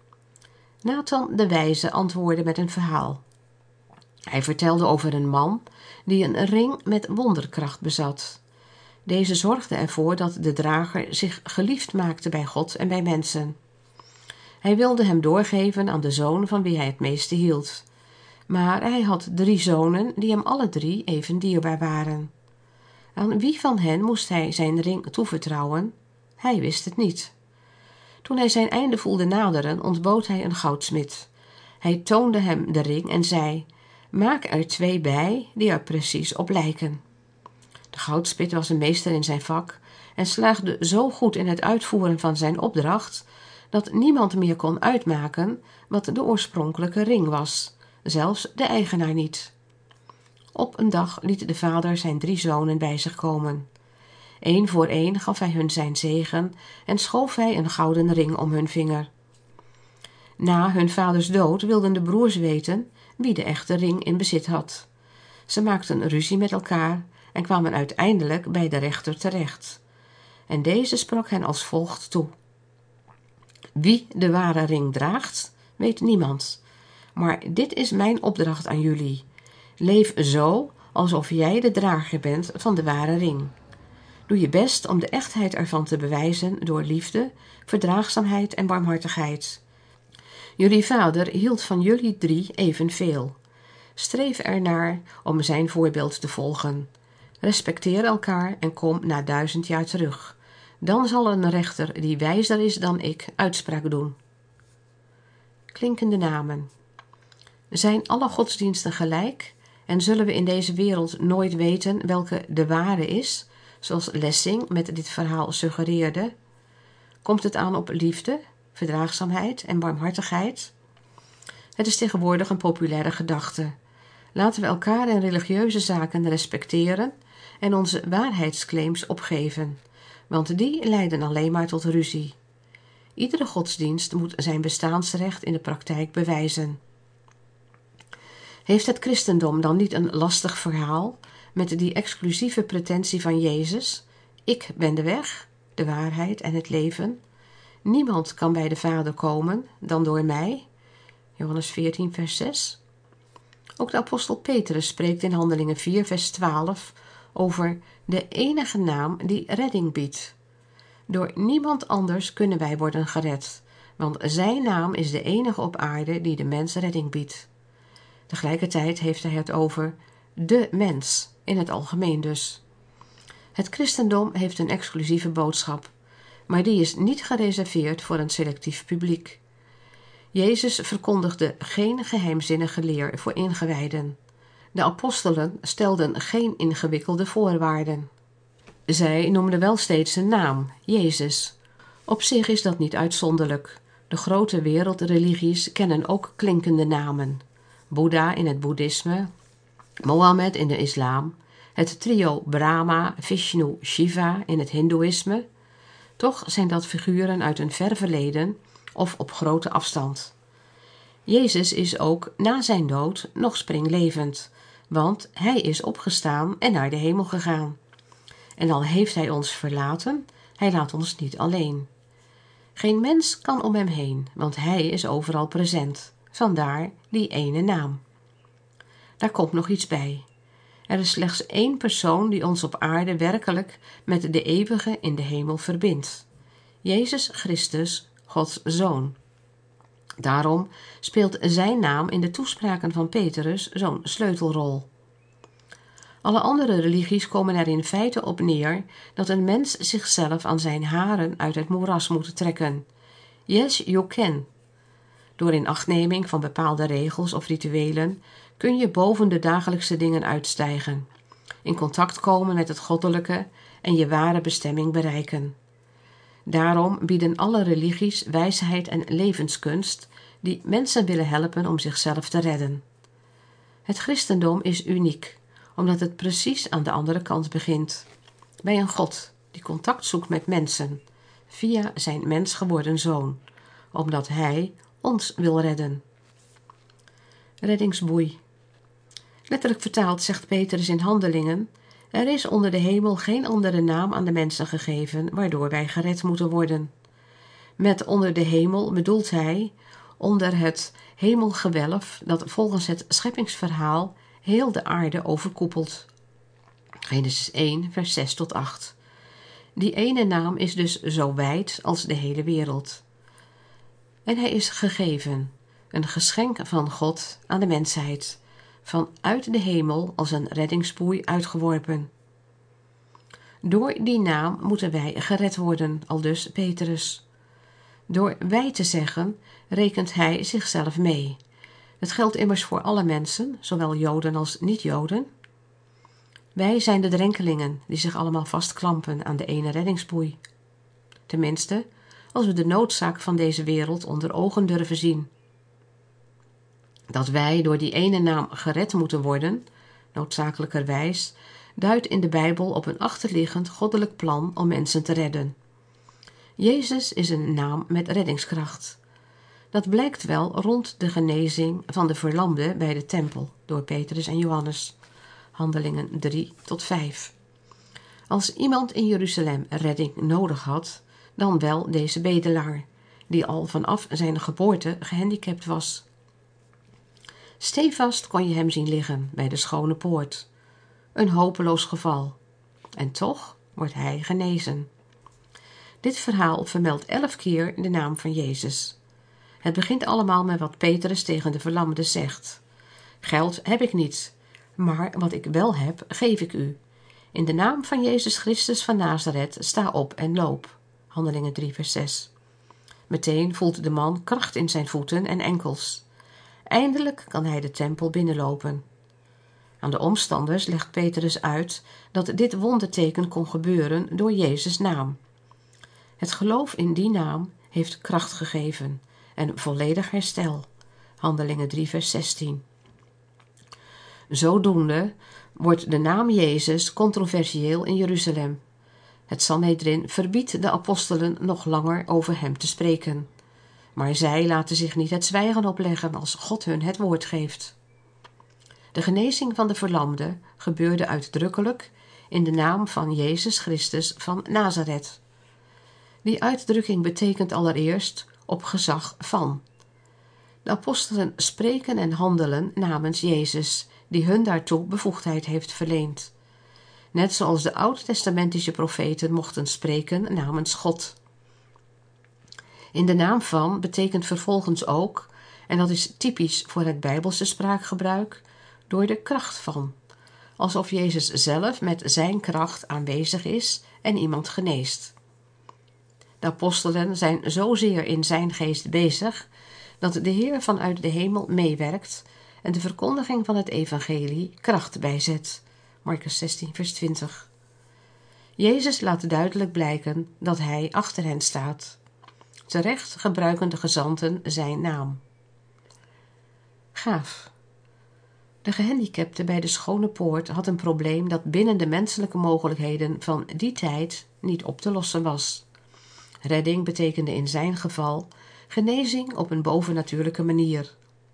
Nathan de Wijze antwoordde met een verhaal. Hij vertelde over een man die een ring met wonderkracht bezat. Deze zorgde ervoor dat de drager zich geliefd maakte bij God en bij mensen. Hij wilde hem doorgeven aan de zoon van wie hij het meeste hield. Maar hij had drie zonen die hem alle drie even dierbaar waren. Aan wie van hen moest hij zijn ring toevertrouwen? Hij wist het niet. Toen hij zijn einde voelde naderen, ontbood hij een goudsmid. Hij toonde hem de ring en zei: maak er twee bij die er precies op lijken. De goudsmid was een meester in zijn vak en slaagde zo goed in het uitvoeren van zijn opdracht dat niemand meer kon uitmaken wat de oorspronkelijke ring was, zelfs de eigenaar niet. Op een dag liet de vader zijn drie zonen bij zich komen. Eén voor één gaf hij hun zijn zegen en schoof hij een gouden ring om hun vinger. Na hun vaders dood wilden de broers weten wie de echte ring in bezit had. Ze maakten ruzie met elkaar en kwamen uiteindelijk bij de rechter terecht. En deze sprak hen als volgt toe: wie de ware ring draagt, weet niemand. Maar dit is mijn opdracht aan jullie. Leef zo alsof jij de drager bent van de ware ring. Doe je best om de echtheid ervan te bewijzen door liefde, verdraagzaamheid en barmhartigheid. Jullie vader hield van jullie drie evenveel. Streef ernaar om zijn voorbeeld te volgen. Respecteer elkaar en kom na duizend jaar terug. Dan zal een rechter die wijzer is dan ik uitspraak doen. Klinkende namen. Zijn alle godsdiensten gelijk en zullen we in deze wereld nooit weten welke de ware is, zoals Lessing met dit verhaal suggereerde? Komt het aan op liefde, verdraagzaamheid en barmhartigheid? Het is tegenwoordig een populaire gedachte. Laten we elkaar in religieuze zaken respecteren en onze waarheidsclaims opgeven, want die leiden alleen maar tot ruzie. Iedere godsdienst moet zijn bestaansrecht in de praktijk bewijzen. Heeft het christendom dan niet een lastig verhaal met die exclusieve pretentie van Jezus? Ik ben de weg, de waarheid en het leven. Niemand kan bij de Vader komen dan door mij. Johannes veertien vers zes. Ook de apostel Petrus spreekt in Handelingen vier vers twaalf over de enige naam die redding biedt. Door niemand anders kunnen wij worden gered, want zijn naam is de enige op aarde die de mens redding biedt. Tegelijkertijd heeft hij het over de mens, in het algemeen dus. Het christendom heeft een exclusieve boodschap, maar die is niet gereserveerd voor een selectief publiek. Jezus verkondigde geen geheimzinnige leer voor ingewijden. De apostelen stelden geen ingewikkelde voorwaarden. Zij noemden wel steeds een naam, Jezus. Op zich is dat niet uitzonderlijk. De grote wereldreligies kennen ook klinkende namen. Boeddha in het boeddhisme, Mohammed in de islam, het trio Brahma, Vishnu, Shiva in het hindoeïsme. Toch zijn dat figuren uit een ver verleden of op grote afstand. Jezus is ook na zijn dood nog springlevend, want hij is opgestaan en naar de hemel gegaan. En al heeft hij ons verlaten, hij laat ons niet alleen. Geen mens kan om hem heen, want hij is overal present. Vandaar die ene naam. Daar komt nog iets bij. Er is slechts één persoon die ons op aarde werkelijk met de eeuwige in de hemel verbindt. Jezus Christus, Gods Zoon. Daarom speelt zijn naam in de toespraken van Petrus zo'n sleutelrol. Alle andere religies komen er in feite op neer dat een mens zichzelf aan zijn haren uit het moeras moet trekken. Yes, you can. Door inachtneming van bepaalde regels of rituelen kun je boven de dagelijkse dingen uitstijgen, in contact komen met het goddelijke en je ware bestemming bereiken. Daarom bieden alle religies wijsheid en levenskunst die mensen willen helpen om zichzelf te redden. Het christendom is uniek, omdat het precies aan de andere kant begint. Bij een God die contact zoekt met mensen, via zijn mens geworden zoon, omdat hij ons wil redden. Reddingsboei. Letterlijk vertaald zegt Petrus in Handelingen: er is onder de hemel geen andere naam aan de mensen gegeven waardoor wij gered moeten worden. Met onder de hemel bedoelt hij onder het hemelgewelf dat volgens het scheppingsverhaal heel de aarde overkoepelt. Genesis één, vers zes tot acht. Die ene naam is dus zo wijd als de hele wereld. En hij is gegeven, een geschenk van God aan de mensheid, vanuit de hemel als een reddingsboei uitgeworpen. Door die naam moeten wij gered worden, aldus Petrus. Door wij te zeggen, rekent hij zichzelf mee. Het geldt immers voor alle mensen, zowel Joden als niet-Joden. Wij zijn de drenkelingen die zich allemaal vastklampen aan de ene reddingsboei. Tenminste, als we de noodzaak van deze wereld onder ogen durven zien. Dat wij door die ene naam gered moeten worden, noodzakelijkerwijs, duidt in de Bijbel op een achterliggend goddelijk plan om mensen te redden. Jezus is een naam met reddingskracht. Dat blijkt wel rond de genezing van de verlamde bij de tempel door Petrus en Johannes. Handelingen drie tot vijf. Als iemand in Jeruzalem redding nodig had, dan wel deze bedelaar, die al vanaf zijn geboorte gehandicapt was. Stevast kon je hem zien liggen bij de Schone Poort. Een hopeloos geval. En toch wordt hij genezen. Dit verhaal vermeldt elf keer de naam van Jezus. Het begint allemaal met wat Petrus tegen de verlamde zegt. Geld heb ik niet, maar wat ik wel heb, geef ik u. In de naam van Jezus Christus van Nazareth, sta op en loop. Handelingen drie vers zes. Meteen voelt de man kracht in zijn voeten en enkels. Eindelijk kan hij de tempel binnenlopen. Aan de omstanders legt Petrus uit dat dit wonderteken kon gebeuren door Jezus' naam. Het geloof in die naam heeft kracht gegeven en volledig herstel. Handelingen drie vers zestien. Zodoende wordt de naam Jezus controversieel in Jeruzalem. Het Sanhedrin verbiedt de apostelen nog langer over hem te spreken. Maar zij laten zich niet het zwijgen opleggen als God hun het woord geeft. De genezing van de verlamde gebeurde uitdrukkelijk in de naam van Jezus Christus van Nazareth. Die uitdrukking betekent allereerst op gezag van. De apostelen spreken en handelen namens Jezus, die hun daartoe bevoegdheid heeft verleend. Net zoals de oud-testamentische profeten mochten spreken namens God. In de naam van betekent vervolgens ook, en dat is typisch voor het Bijbelse spraakgebruik, door de kracht van. Alsof Jezus zelf met zijn kracht aanwezig is en iemand geneest. De apostelen zijn zozeer in zijn geest bezig dat de Heer vanuit de hemel meewerkt en de verkondiging van het evangelie kracht bijzet. Marcus zestien vers twintig. Jezus laat duidelijk blijken dat hij achter hen staat. Terecht gebruiken de gezanten zijn naam. Gaaf. De gehandicapte bij de Schone Poort had een probleem dat binnen de menselijke mogelijkheden van die tijd niet op te lossen was. Redding betekende in zijn geval genezing op een bovennatuurlijke manier.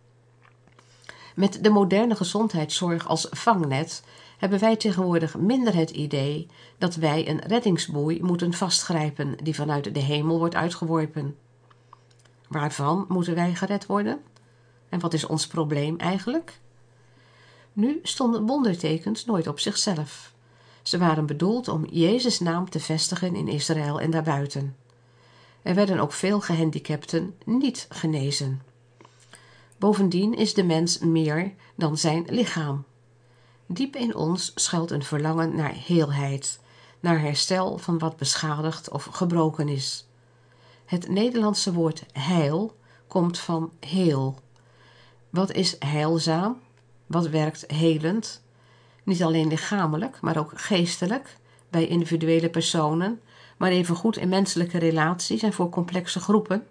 Met de moderne gezondheidszorg als vangnet hebben wij tegenwoordig minder het idee dat wij een reddingsboei moeten vastgrijpen die vanuit de hemel wordt uitgeworpen. Waarvan moeten wij gered worden? En wat is ons probleem eigenlijk? Nu stonden wondertekens nooit op zichzelf. Ze waren bedoeld om Jezus' naam te vestigen in Israël en daarbuiten. Er werden ook veel gehandicapten niet genezen. Bovendien is de mens meer dan zijn lichaam. Diep in ons schuilt een verlangen naar heelheid, naar herstel van wat beschadigd of gebroken is. Het Nederlandse woord heil komt van heel. Wat is heilzaam? Wat werkt helend? Niet alleen lichamelijk, maar ook geestelijk, bij individuele personen, maar evengoed in menselijke relaties en voor complexe groepen.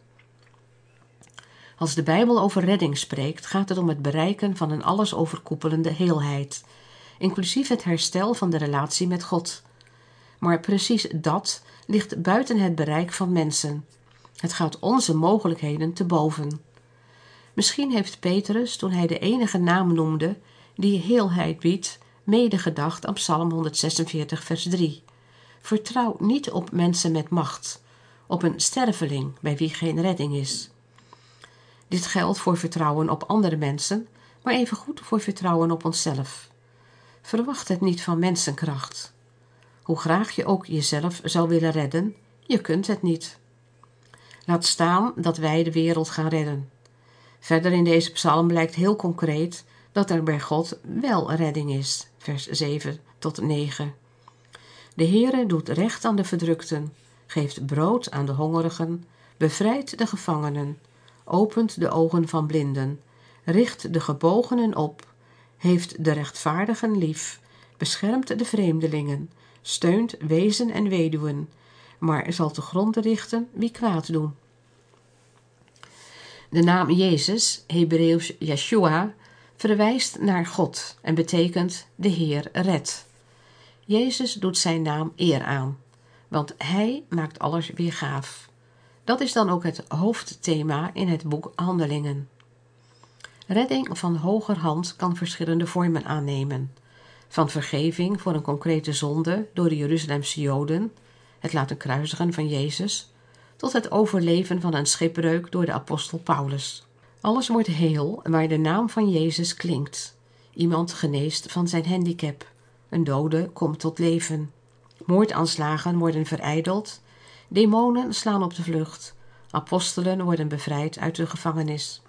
Als de Bijbel over redding spreekt, gaat het om het bereiken van een alles overkoepelende heelheid, inclusief het herstel van de relatie met God. Maar precies dat ligt buiten het bereik van mensen. Het gaat onze mogelijkheden te boven. Misschien heeft Petrus, toen hij de enige naam noemde die heelheid biedt, medegedacht aan Psalm honderdzesenveertig vers drie. Vertrouw niet op mensen met macht, op een sterveling bij wie geen redding is. Dit geldt voor vertrouwen op andere mensen, maar evengoed voor vertrouwen op onszelf. Verwacht het niet van mensenkracht. Hoe graag je ook jezelf zou willen redden, je kunt het niet. Laat staan dat wij de wereld gaan redden. Verder in deze psalm blijkt heel concreet dat er bij God wel redding is, vers zeven tot negen. De Heere doet recht aan de verdrukten, geeft brood aan de hongerigen, bevrijdt de gevangenen, opent de ogen van blinden, richt de gebogenen op, heeft de rechtvaardigen lief, beschermt de vreemdelingen, steunt wezen en weduwen, maar zal te gronde richten wie kwaad doen. De naam Jezus, Hebreeuws Yeshua, verwijst naar God en betekent de Heer redt. Jezus doet zijn naam eer aan, want hij maakt alles weer gaaf. Dat is dan ook het hoofdthema in het boek Handelingen. Redding van hogerhand kan verschillende vormen aannemen. Van vergeving voor een concrete zonde door de Jeruzalemse Joden, het laten kruisigen van Jezus, tot het overleven van een schipbreuk door de apostel Paulus. Alles wordt heel waar de naam van Jezus klinkt. Iemand geneest van zijn handicap. Een dode komt tot leven. Moordaanslagen worden verijdeld. Demonen slaan op de vlucht. Apostelen worden bevrijd uit de gevangenis.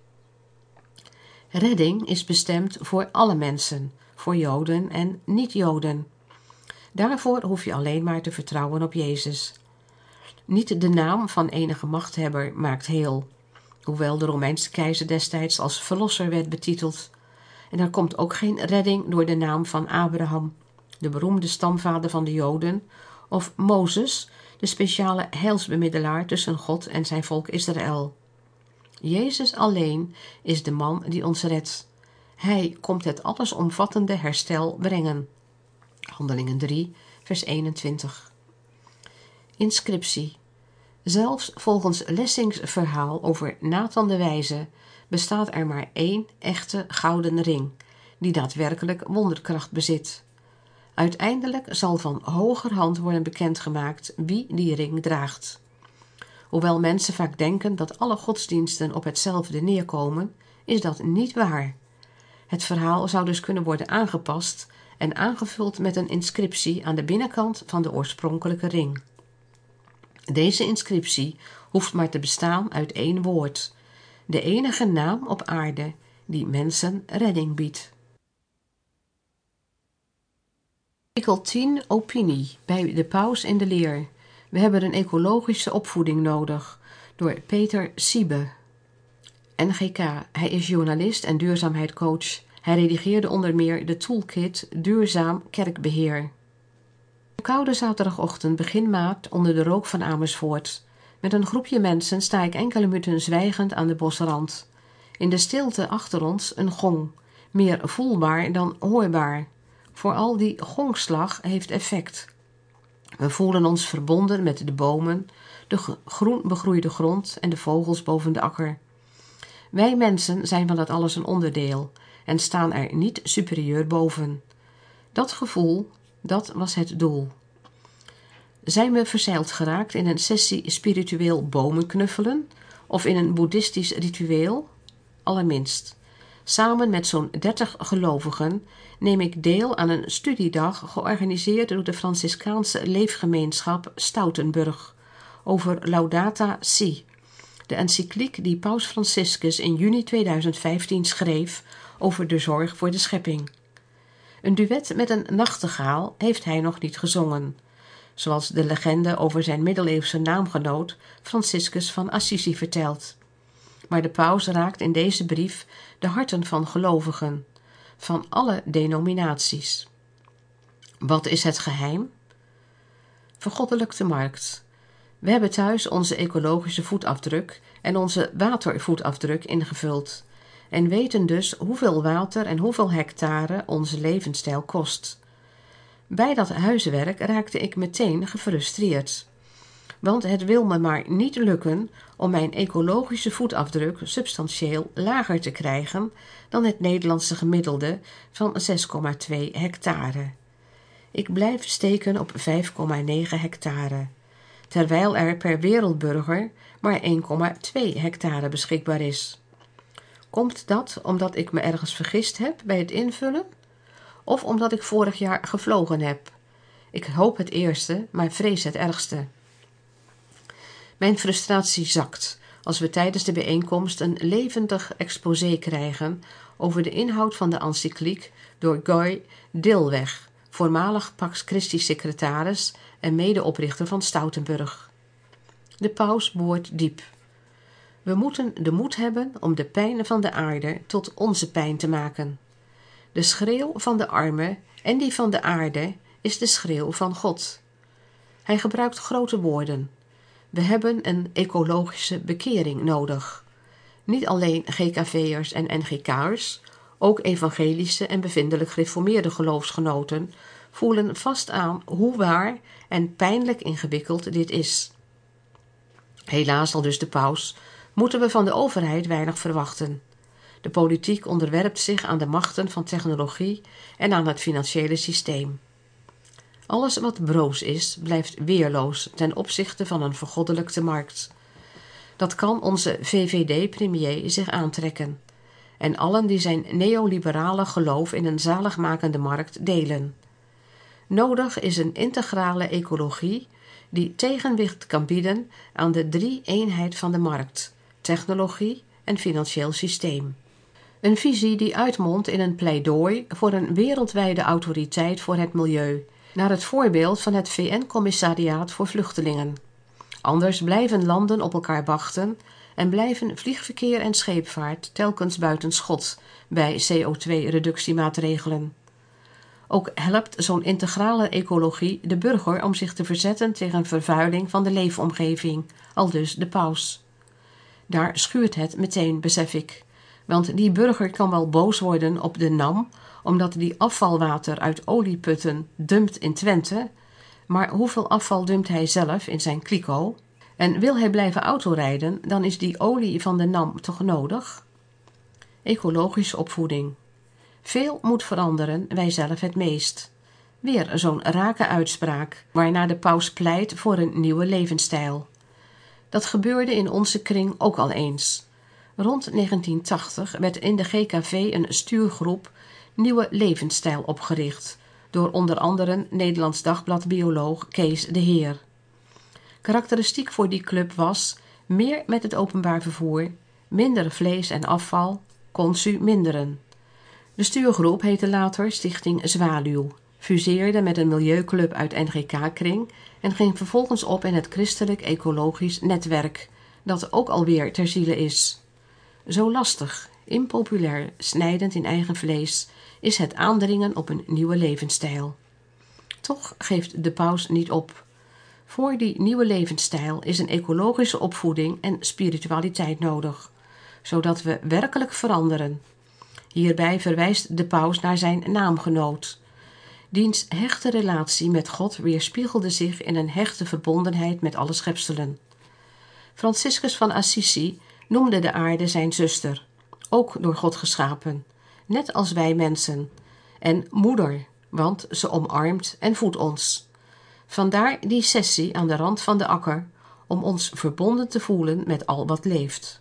Redding is bestemd voor alle mensen, voor Joden en niet-Joden. Daarvoor hoef je alleen maar te vertrouwen op Jezus. Niet de naam van enige machthebber maakt heel, hoewel de Romeinse keizer destijds als verlosser werd betiteld. En er komt ook geen redding door de naam van Abraham, de beroemde stamvader van de Joden, of Mozes, de speciale heilsbemiddelaar tussen God en zijn volk Israël. Jezus alleen is de man die ons redt. Hij komt het allesomvattende herstel brengen. Handelingen drie, vers eenentwintig. Inscriptie. Zelfs volgens Lessings verhaal over Nathan de Wijze bestaat er maar één echte gouden ring, die daadwerkelijk wonderkracht bezit. Uiteindelijk zal van hogerhand worden bekendgemaakt wie die ring draagt. Hoewel mensen vaak denken dat alle godsdiensten op hetzelfde neerkomen, is dat niet waar. Het verhaal zou dus kunnen worden aangepast en aangevuld met een inscriptie aan de binnenkant van de oorspronkelijke ring. Deze inscriptie hoeft maar te bestaan uit één woord. De enige naam op aarde die mensen redding biedt. Artikel tien. Opinie. Bij de paus in de leer. We hebben een ecologische opvoeding nodig. Door Peter Siebe. N G K. Hij is journalist en duurzaamheidscoach. Hij redigeerde onder meer de toolkit Duurzaam Kerkbeheer. Een koude zaterdagochtend begin maart onder de rook van Amersfoort. Met een groepje mensen sta ik enkele minuten zwijgend aan de bosrand. In de stilte achter ons een gong. Meer voelbaar dan hoorbaar. Vooral die gongslag heeft effect. We voelen ons verbonden met de bomen, de groen begroeide grond en de vogels boven de akker. Wij mensen zijn van dat alles een onderdeel en staan er niet superieur boven. Dat gevoel, dat was het doel. Zijn we verzeild geraakt in een sessie spiritueel bomen knuffelen of in een boeddhistisch ritueel? Allerminst. Samen met zo'n dertig gelovigen neem ik deel aan een studiedag georganiseerd door de Franciscaanse leefgemeenschap Stoutenburg over Laudata Si, de encycliek die Paus Franciscus in juni tweeduizend vijftien schreef over de zorg voor de schepping. Een duet met een nachtegaal heeft hij nog niet gezongen, zoals de legende over zijn middeleeuwse naamgenoot Franciscus van Assisi vertelt. Maar de paus raakt in deze brief de harten van gelovigen, van alle denominaties. Wat is het geheim? Vergoddelijkte markt. We hebben thuis onze ecologische voetafdruk en onze watervoetafdruk ingevuld en weten dus hoeveel water en hoeveel hectare onze levensstijl kost. Bij dat huiswerk raakte ik meteen gefrustreerd. Want het wil me maar niet lukken om mijn ecologische voetafdruk substantieel lager te krijgen dan het Nederlandse gemiddelde van zes komma twee hectare. Ik blijf steken op vijf komma negen hectare, terwijl er per wereldburger maar één komma twee hectare beschikbaar is. Komt dat omdat ik me ergens vergist heb bij het invullen? Of omdat ik vorig jaar gevlogen heb? Ik hoop het eerste, maar vrees het ergste. Mijn frustratie zakt als we tijdens de bijeenkomst een levendig exposé krijgen over de inhoud van de encycliek door Guy Dilweg, voormalig Pax Christi secretaris en medeoprichter van Stoutenburg. De paus boort diep. We moeten de moed hebben om de pijn van de aarde tot onze pijn te maken. De schreeuw van de armen en die van de aarde is de schreeuw van God. Hij gebruikt grote woorden. We hebben een ecologische bekering nodig. Niet alleen G K V'ers en N G K'ers, ook evangelische en bevindelijk gereformeerde geloofsgenoten voelen vast aan hoe waar en pijnlijk ingewikkeld dit is. Helaas, al dus de paus, moeten we van de overheid weinig verwachten. De politiek onderwerpt zich aan de machten van technologie en aan het financiële systeem. Alles wat broos is, blijft weerloos ten opzichte van een vergoddelijkte markt. Dat kan onze V V D-premier zich aantrekken en allen die zijn neoliberale geloof in een zaligmakende markt delen. Nodig is een integrale ecologie die tegenwicht kan bieden aan de drie-eenheid van de markt, technologie en financieel systeem. Een visie die uitmondt in een pleidooi voor een wereldwijde autoriteit voor het milieu, naar het voorbeeld van het V N-commissariaat voor vluchtelingen. Anders blijven landen op elkaar wachten en blijven vliegverkeer en scheepvaart telkens buiten schot bij C O twee reductiemaatregelen. Ook helpt zo'n integrale ecologie de burger om zich te verzetten tegen vervuiling van de leefomgeving, aldus de paus. Daar schuurt het meteen, besef ik. Want die burger kan wel boos worden op de N A M, omdat die afvalwater uit olieputten dumpt in Twente, maar hoeveel afval dumpt hij zelf in zijn kliko? En wil hij blijven autorijden, dan is die olie van de N A M toch nodig? Ecologische opvoeding. Veel moet veranderen, wij zelf het meest. Weer zo'n rake uitspraak, waarna de paus pleit voor een nieuwe levensstijl. Dat gebeurde in onze kring ook al eens. Rond negentien tachtig werd in de G K V een stuurgroep Nieuwe Levensstijl opgericht, door onder andere Nederlands Dagblad bioloog Kees de Heer. Karakteristiek voor die club was Meer met het openbaar vervoer, minder vlees en afval, consuminderen. De stuurgroep heette later Stichting Zwaluw, fuseerde met een milieuclub uit N G K-kring en ging vervolgens op in het Christelijk Ecologisch Netwerk, dat ook alweer ter ziele is. Zo lastig, impopulair, snijdend in eigen vlees is het aandringen op een nieuwe levensstijl. Toch geeft de paus niet op. Voor die nieuwe levensstijl is een ecologische opvoeding en spiritualiteit nodig, zodat we werkelijk veranderen. Hierbij verwijst de paus naar zijn naamgenoot. Diens hechte relatie met God weerspiegelde zich in een hechte verbondenheid met alle schepselen. Franciscus van Assisi noemde de aarde zijn zuster, ook door God geschapen, net als wij mensen, en moeder, want ze omarmt en voedt ons. Vandaar die sessie aan de rand van de akker, om ons verbonden te voelen met al wat leeft.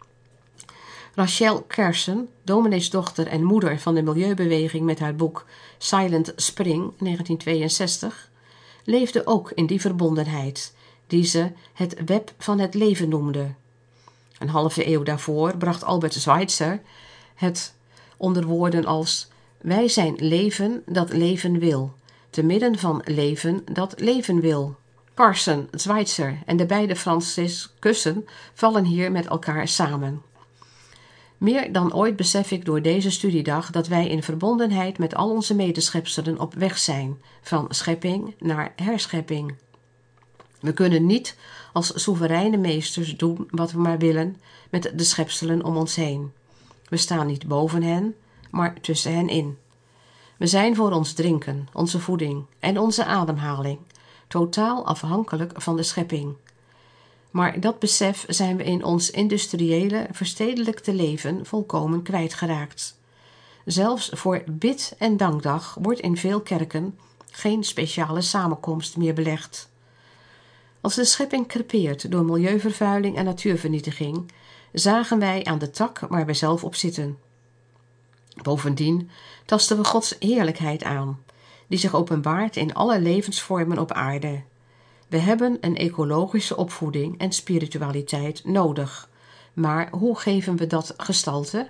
Rachel Carson, domineesdochter en moeder van de milieubeweging met haar boek Silent Spring negentien tweeënzestig, leefde ook in die verbondenheid, die ze het web van het leven noemde. Een halve eeuw daarvoor bracht Albert Schweitzer het onder woorden als: wij zijn leven dat leven wil, te midden van leven dat leven wil. Carson, Schweitzer en de beide Franciscussen vallen hier met elkaar samen. Meer dan ooit besef ik door deze studiedag dat wij in verbondenheid met al onze medeschepselen op weg zijn, van schepping naar herschepping. We kunnen niet als soevereine meesters doen wat we maar willen met de schepselen om ons heen. We staan niet boven hen, maar tussen hen in. We zijn voor ons drinken, onze voeding en onze ademhaling totaal afhankelijk van de schepping. Maar dat besef zijn we in ons industriële, verstedelijkte leven volkomen kwijtgeraakt. Zelfs voor bid- en dankdag wordt in veel kerken geen speciale samenkomst meer belegd. Als de schepping crepeert door milieuvervuiling en natuurvernietiging, zagen wij aan de tak waar wij zelf op zitten. Bovendien tasten we Gods heerlijkheid aan, die zich openbaart in alle levensvormen op aarde. We hebben een ecologische opvoeding en spiritualiteit nodig. Maar hoe geven we dat gestalte?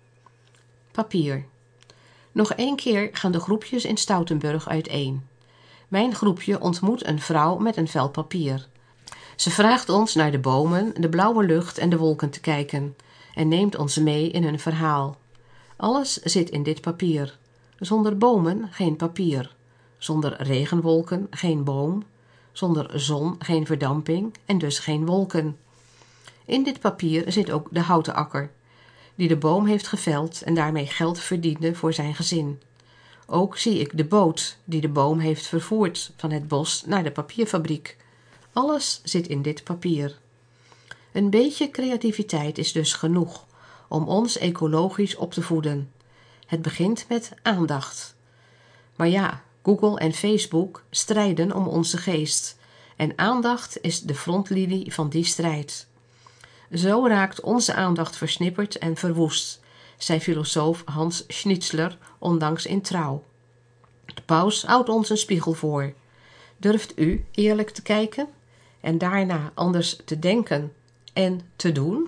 Papier. Nog één keer gaan de groepjes in Stoutenburg uiteen. Mijn groepje ontmoet een vrouw met een vel papier. Ze vraagt ons naar de bomen, de blauwe lucht en de wolken te kijken en neemt ons mee in een verhaal. Alles zit in dit papier. Zonder bomen geen papier. Zonder regenwolken geen boom. Zonder zon geen verdamping en dus geen wolken. In dit papier zit ook de houten akker, die de boom heeft geveld en daarmee geld verdiende voor zijn gezin. Ook zie ik de boot die de boom heeft vervoerd van het bos naar de papierfabriek. Alles zit in dit papier. Een beetje creativiteit is dus genoeg om ons ecologisch op te voeden. Het begint met aandacht. Maar ja, Google en Facebook strijden om onze geest en aandacht is de frontlinie van die strijd. Zo raakt onze aandacht versnipperd en verwoest, zei filosoof Hans Schnitzler onlangs in Trouw. De paus houdt ons een spiegel voor. Durft u eerlijk te kijken en daarna anders te denken en te doen?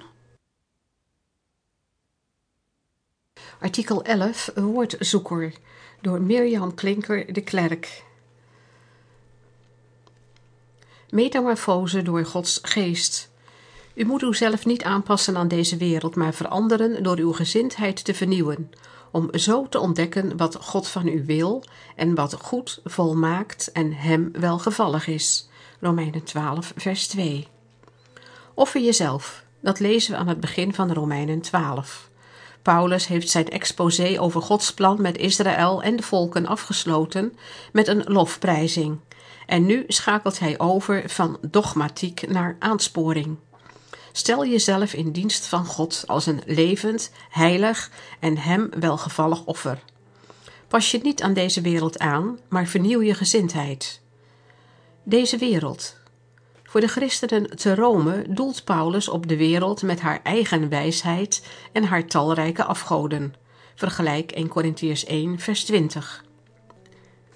Artikel elf, woordzoeker, door Mirjam Klinker de Klerk. Metamorfose door Gods geest. U moet uzelf niet aanpassen aan deze wereld, maar veranderen door uw gezindheid te vernieuwen, om zo te ontdekken wat God van u wil en wat goed, volmaakt en hem welgevallig is. Romeinen twaalf, vers twee. Offer jezelf, dat lezen we aan het begin van Romeinen twaalf. Paulus heeft zijn exposé over Gods plan met Israël en de volken afgesloten met een lofprijzing. En nu schakelt hij over van dogmatiek naar aansporing. Stel jezelf in dienst van God als een levend, heilig en hem welgevallig offer. Pas je niet aan deze wereld aan, maar vernieuw je gezindheid. Deze wereld. Voor de christenen te Rome doelt Paulus op de wereld met haar eigen wijsheid en haar talrijke afgoden. Vergelijk eerste Korintiërs één, vers twintig.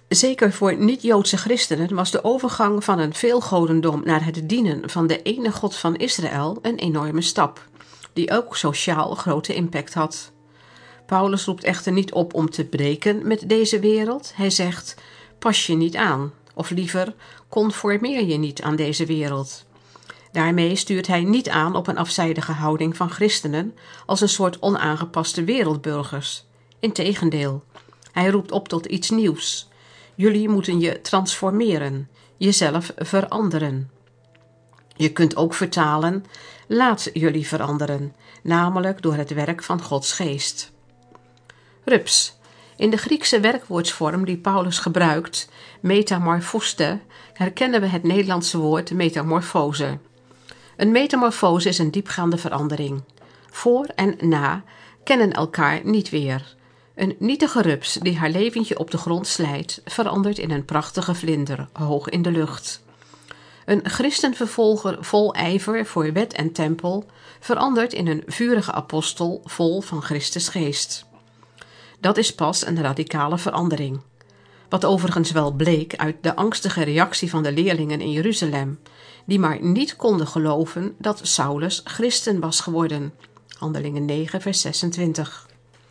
Zeker voor niet-Joodse christenen was de overgang van een veelgodendom naar het dienen van de ene God van Israël een enorme stap, die ook sociaal grote impact had. Paulus roept echter niet op om te breken met deze wereld. Hij zegt, pas je niet aan, of liever, conformeer je niet aan deze wereld. Daarmee stuurt hij niet aan op een afzijdige houding van christenen als een soort onaangepaste wereldburgers. Integendeel, hij roept op tot iets nieuws. Jullie moeten je transformeren, jezelf veranderen. Je kunt ook vertalen, laat jullie veranderen, namelijk door het werk van Gods geest. Rups. In de Griekse werkwoordsvorm die Paulus gebruikt, metamorphoste, herkennen we het Nederlandse woord metamorfose. Een metamorfose is een diepgaande verandering. Voor en na kennen elkaar niet weer. Een nietige rups die haar leventje op de grond slijt, verandert in een prachtige vlinder, hoog in de lucht. Een christenvervolger vol ijver voor wet en tempel, verandert in een vurige apostel vol van Christus geest. Dat is pas een radicale verandering. Wat overigens wel bleek uit de angstige reactie van de leerlingen in Jeruzalem, die maar niet konden geloven dat Saulus christen was geworden. Handelingen negen, vers zesentwintig.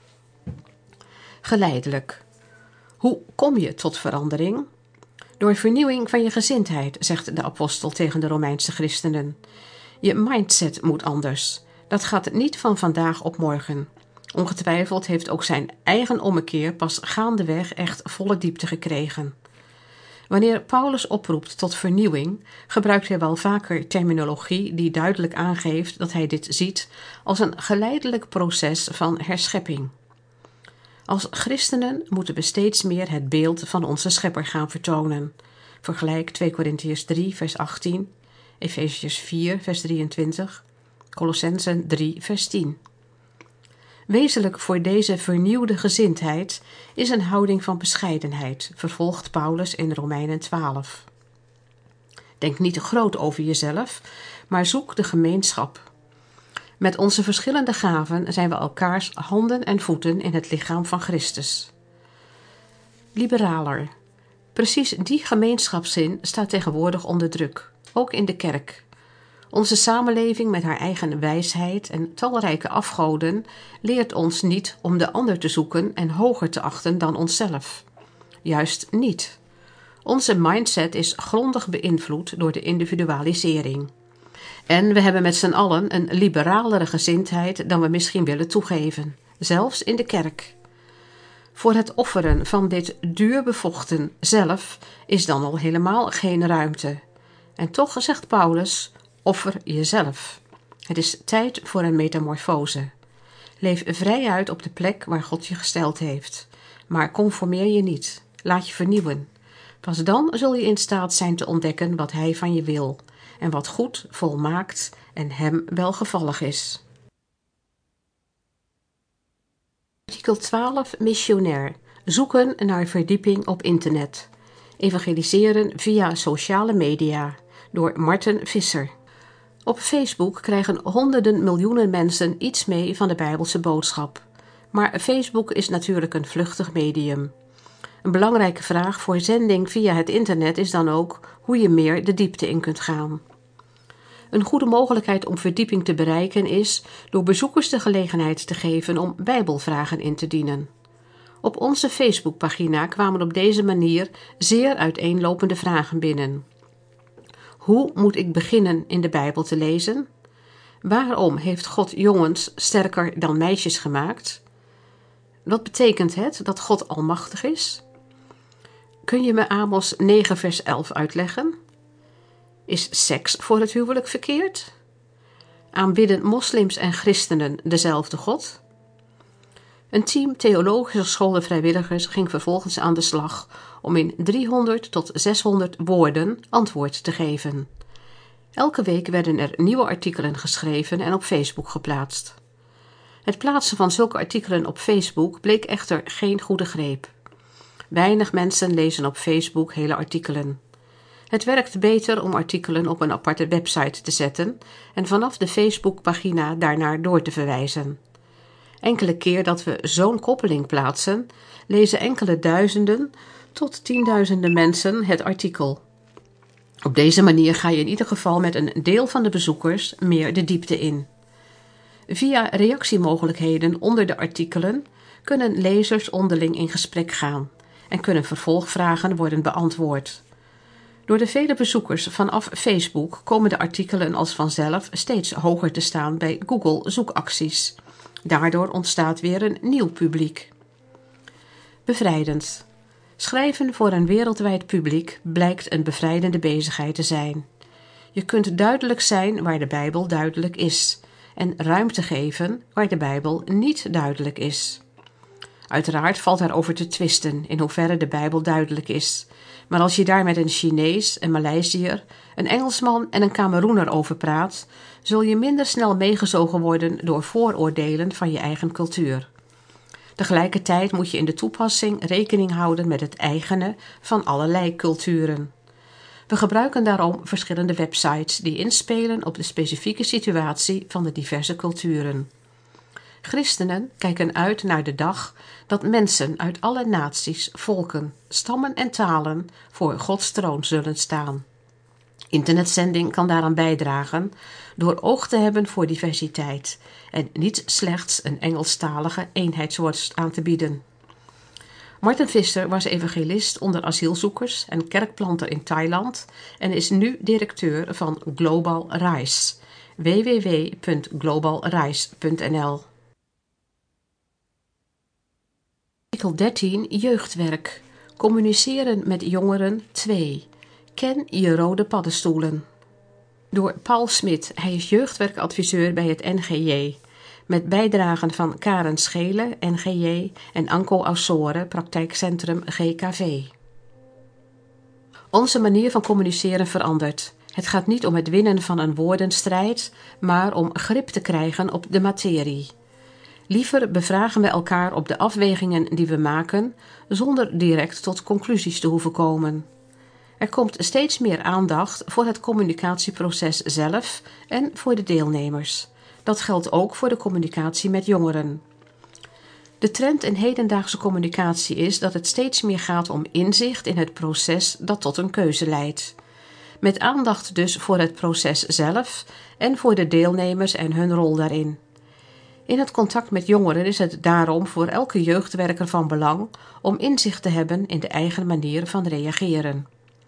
Geleidelijk. Hoe kom je tot verandering? Door vernieuwing van je gezindheid, zegt de apostel tegen de Romeinse christenen. Je mindset moet anders. Dat gaat niet van vandaag op morgen. Ongetwijfeld heeft ook zijn eigen ommekeer pas gaandeweg echt volle diepte gekregen. Wanneer Paulus oproept tot vernieuwing, gebruikt hij wel vaker terminologie die duidelijk aangeeft dat hij dit ziet als een geleidelijk proces van herschepping. Als christenen moeten we steeds meer het beeld van onze schepper gaan vertonen. Vergelijk twee Korintiërs drie, vers achttien, Efeziërs vier, vers drieëntwintig, Kolossenzen drie, vers tien. Wezenlijk voor deze vernieuwde gezindheid is een houding van bescheidenheid, vervolgt Paulus in Romeinen twaalf. Denk niet te groot over jezelf, maar zoek de gemeenschap. Met onze verschillende gaven zijn we elkaars handen en voeten in het lichaam van Christus. Liberaler. Precies die gemeenschapszin staat tegenwoordig onder druk, ook in de kerk. Onze samenleving met haar eigen wijsheid en talrijke afgoden leert ons niet om de ander te zoeken en hoger te achten dan onszelf. Juist niet. Onze mindset is grondig beïnvloed door de individualisering. En we hebben met z'n allen een liberalere gezindheid dan we misschien willen toegeven, zelfs in de kerk. Voor het offeren van dit duur bevochten zelf is dan al helemaal geen ruimte. En toch zegt Paulus, offer jezelf. Het is tijd voor een metamorfose. Leef vrij uit op de plek waar God je gesteld heeft. Maar conformeer je niet. Laat je vernieuwen. Pas dan zul je in staat zijn te ontdekken wat Hij van je wil. En wat goed, volmaakt en Hem welgevallig is. Artikel twaalf. Missionair. Zoeken naar verdieping op internet. Evangeliseren via sociale media. Door Marten Visser. Op Facebook krijgen honderden miljoenen mensen iets mee van de Bijbelse boodschap. Maar Facebook is natuurlijk een vluchtig medium. Een belangrijke vraag voor zending via het internet is dan ook hoe je meer de diepte in kunt gaan. Een goede mogelijkheid om verdieping te bereiken is door bezoekers de gelegenheid te geven om Bijbelvragen in te dienen. Op onze Facebookpagina kwamen op deze manier zeer uiteenlopende vragen binnen. Hoe moet ik beginnen in de Bijbel te lezen? Waarom heeft God jongens sterker dan meisjes gemaakt? Wat betekent het dat God almachtig is? Kun je me Amos negen vers elf uitleggen? Is seks voor het huwelijk verkeerd? Aanbidden moslims en christenen dezelfde God? Een team theologische scholen vrijwilligers ging vervolgens aan de slag om in driehonderd tot zeshonderd woorden antwoord te geven. Elke week werden er nieuwe artikelen geschreven en op Facebook geplaatst. Het plaatsen van zulke artikelen op Facebook bleek echter geen goede greep. Weinig mensen lezen op Facebook hele artikelen. Het werkt beter om artikelen op een aparte website te zetten en vanaf de Facebookpagina daarnaar door te verwijzen. Enkele keer dat we zo'n koppeling plaatsen, lezen enkele duizenden tot tienduizenden mensen het artikel. Op deze manier ga je in ieder geval met een deel van de bezoekers meer de diepte in. Via reactiemogelijkheden onder de artikelen kunnen lezers onderling in gesprek gaan en kunnen vervolgvragen worden beantwoord. Door de vele bezoekers vanaf Facebook komen de artikelen als vanzelf steeds hoger te staan bij Google zoekacties. Daardoor ontstaat weer een nieuw publiek. Bevrijdend. Schrijven voor een wereldwijd publiek blijkt een bevrijdende bezigheid te zijn. Je kunt duidelijk zijn waar de Bijbel duidelijk is en ruimte geven waar de Bijbel niet duidelijk is. Uiteraard valt daarover te twisten in hoeverre de Bijbel duidelijk is. Maar als je daar met een Chinees, een Maleisiër, een Engelsman en een Kameroener over praat, zul je minder snel meegezogen worden door vooroordelen van je eigen cultuur. Tegelijkertijd moet je in de toepassing rekening houden met het eigene van allerlei culturen. We gebruiken daarom verschillende websites die inspelen op de specifieke situatie van de diverse culturen. Christenen kijken uit naar de dag dat mensen uit alle naties, volken, stammen en talen voor Gods troon zullen staan. Internetzending kan daaraan bijdragen door oog te hebben voor diversiteit en niet slechts een Engelstalige eenheidsworst aan te bieden. Martin Visser was evangelist onder asielzoekers en kerkplanter in Thailand en is nu directeur van Global Rise. w w w punt global rise punt n l. Artikel dertien. Jeugdwerk. Communiceren met jongeren twee. Ken je rode paddenstoelen. Door Paul Smit. Hij is jeugdwerkadviseur bij het N G J. Met bijdragen van Karen Schelen, N G J, en Anko Aussore, praktijkcentrum G K V. Onze manier van communiceren verandert. Het gaat niet om het winnen van een woordenstrijd, maar om grip te krijgen op de materie. Liever bevragen we elkaar op de afwegingen die we maken, zonder direct tot conclusies te hoeven komen. Er komt steeds meer aandacht voor het communicatieproces zelf en voor de deelnemers. Dat geldt ook voor de communicatie met jongeren. De trend in hedendaagse communicatie is dat het steeds meer gaat om inzicht in het proces dat tot een keuze leidt. Met aandacht dus voor het proces zelf en voor de deelnemers en hun rol daarin. In het contact met jongeren is het daarom voor elke jeugdwerker van belang om inzicht te hebben in de eigen manier van reageren.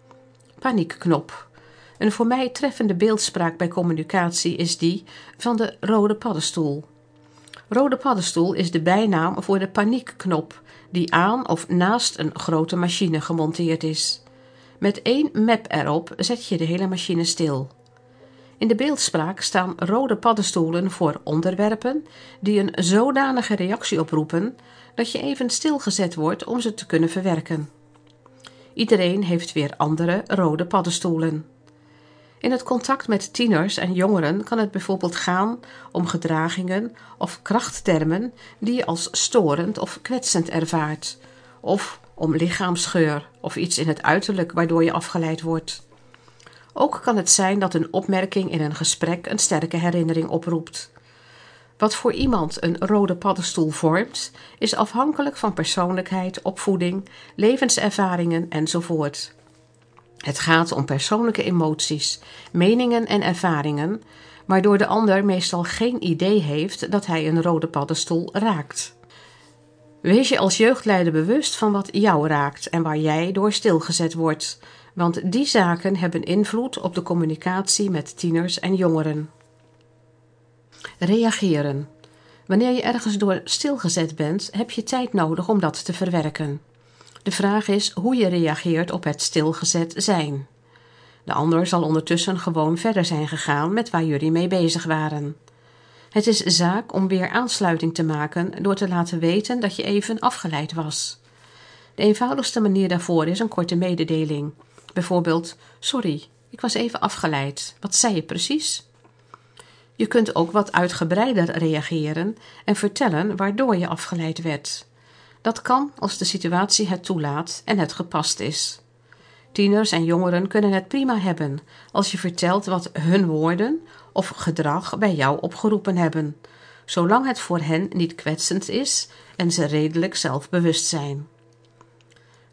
Paniekknop. Een voor mij treffende beeldspraak bij communicatie is die van de rode paddenstoel. Rode paddenstoel is de bijnaam voor de paniekknop die aan of naast een grote machine gemonteerd is. Met één map erop zet je de hele machine stil. In de beeldspraak staan rode paddenstoelen voor onderwerpen die een zodanige reactie oproepen dat je even stilgezet wordt om ze te kunnen verwerken. Iedereen heeft weer andere rode paddenstoelen. In het contact met tieners en jongeren kan het bijvoorbeeld gaan om gedragingen of krachttermen die je als storend of kwetsend ervaart, of om lichaamsgeur of iets in het uiterlijk waardoor je afgeleid wordt. Ook kan het zijn dat een opmerking in een gesprek een sterke herinnering oproept. Wat voor iemand een rode paddenstoel vormt, is afhankelijk van persoonlijkheid, opvoeding, levenservaringen enzovoort. Het gaat om persoonlijke emoties, meningen en ervaringen, waardoor de ander meestal geen idee heeft dat hij een rode paddenstoel raakt. Wees je als jeugdleider bewust van wat jou raakt en waar jij door stilgezet wordt, want die zaken hebben invloed op de communicatie met tieners en jongeren. Reageren. Wanneer je ergens door stilgezet bent, heb je tijd nodig om dat te verwerken. De vraag is hoe je reageert op het stilgezet zijn. De ander zal ondertussen gewoon verder zijn gegaan met waar jullie mee bezig waren. Het is zaak om weer aansluiting te maken door te laten weten dat je even afgeleid was. De eenvoudigste manier daarvoor is een korte mededeling. Bijvoorbeeld, sorry, ik was even afgeleid. Wat zei je precies? Je kunt ook wat uitgebreider reageren en vertellen waardoor je afgeleid werd. Dat kan als de situatie het toelaat en het gepast is. Tieners en jongeren kunnen het prima hebben als je vertelt wat hun woorden of gedrag bij jou opgeroepen hebben, zolang het voor hen niet kwetsend is en ze redelijk zelfbewust zijn.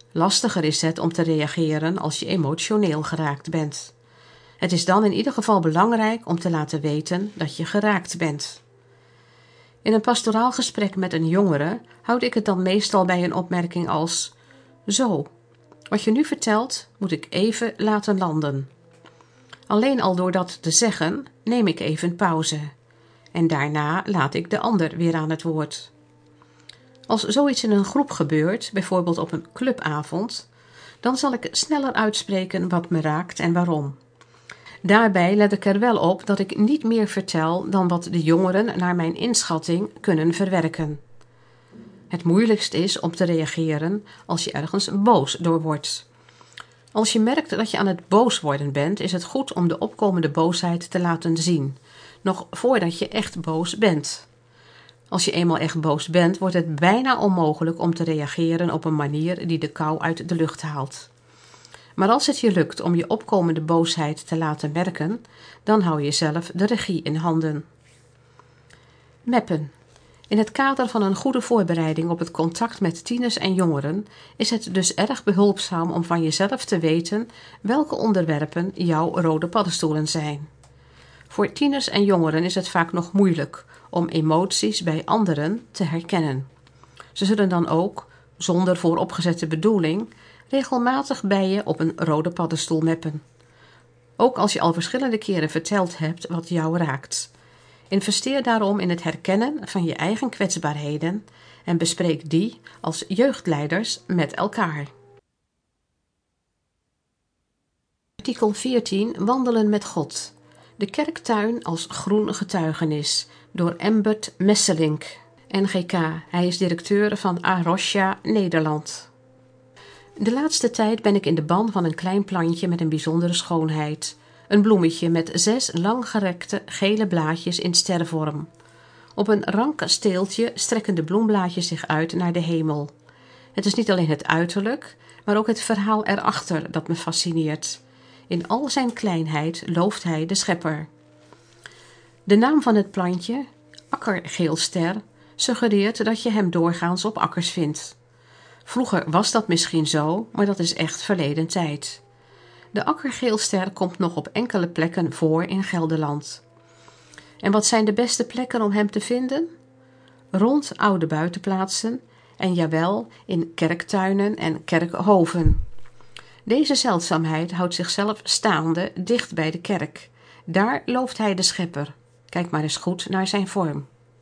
Lastiger is het om te reageren als je emotioneel geraakt bent. Het is dan in ieder geval belangrijk om te laten weten dat je geraakt bent. In een pastoraal gesprek met een jongere houd ik het dan meestal bij een opmerking als: zo, wat je nu vertelt moet ik even laten landen. Alleen al door dat te zeggen neem ik even pauze. En daarna laat ik de ander weer aan het woord. Als zoiets in een groep gebeurt, bijvoorbeeld op een clubavond, dan zal ik sneller uitspreken wat me raakt en waarom. Daarbij let ik er wel op dat ik niet meer vertel dan wat de jongeren naar mijn inschatting kunnen verwerken. Het moeilijkst is om te reageren als je ergens boos door wordt. Als je merkt dat je aan het boos worden bent, is het goed om de opkomende boosheid te laten zien, nog voordat je echt boos bent. Als je eenmaal echt boos bent, wordt het bijna onmogelijk om te reageren op een manier die de kou uit de lucht haalt. Maar als het je lukt om je opkomende boosheid te laten merken, dan hou je zelf de regie in handen. Meppen. In het kader van een goede voorbereiding op het contact met tieners en jongeren is het dus erg behulpzaam om van jezelf te weten welke onderwerpen jouw rode paddenstoelen zijn. Voor tieners en jongeren is het vaak nog moeilijk om emoties bij anderen te herkennen. Ze zullen dan ook, zonder vooropgezette bedoeling, regelmatig bij je op een rode paddenstoel meppen. Ook als je al verschillende keren verteld hebt wat jou raakt. Investeer daarom in het herkennen van je eigen kwetsbaarheden en bespreek die als jeugdleiders met elkaar. Artikel veertien. Wandelen met God. De kerktuin als groen getuigenis door Embert Messelink, N G K. Hij is directeur van Arosha, Nederland. De laatste tijd ben ik in de ban van een klein plantje met een bijzondere schoonheid. Een bloemetje met zes langgerekte gele blaadjes in stervorm. Op een rank steeltje strekken de bloemblaadjes zich uit naar de hemel. Het is niet alleen het uiterlijk, maar ook het verhaal erachter dat me fascineert. In al zijn kleinheid looft hij de schepper. De naam van het plantje, akkergeelster, suggereert dat je hem doorgaans op akkers vindt. Vroeger was dat misschien zo, maar dat is echt verleden tijd. De akkergeelster komt nog op enkele plekken voor in Gelderland. En wat zijn de beste plekken om hem te vinden? Rond oude buitenplaatsen en jawel in kerktuinen en kerkhoven. Deze zeldzaamheid houdt zichzelf staande dicht bij de kerk. Daar looft hij de schepper. Kijk maar eens goed naar zijn vorm.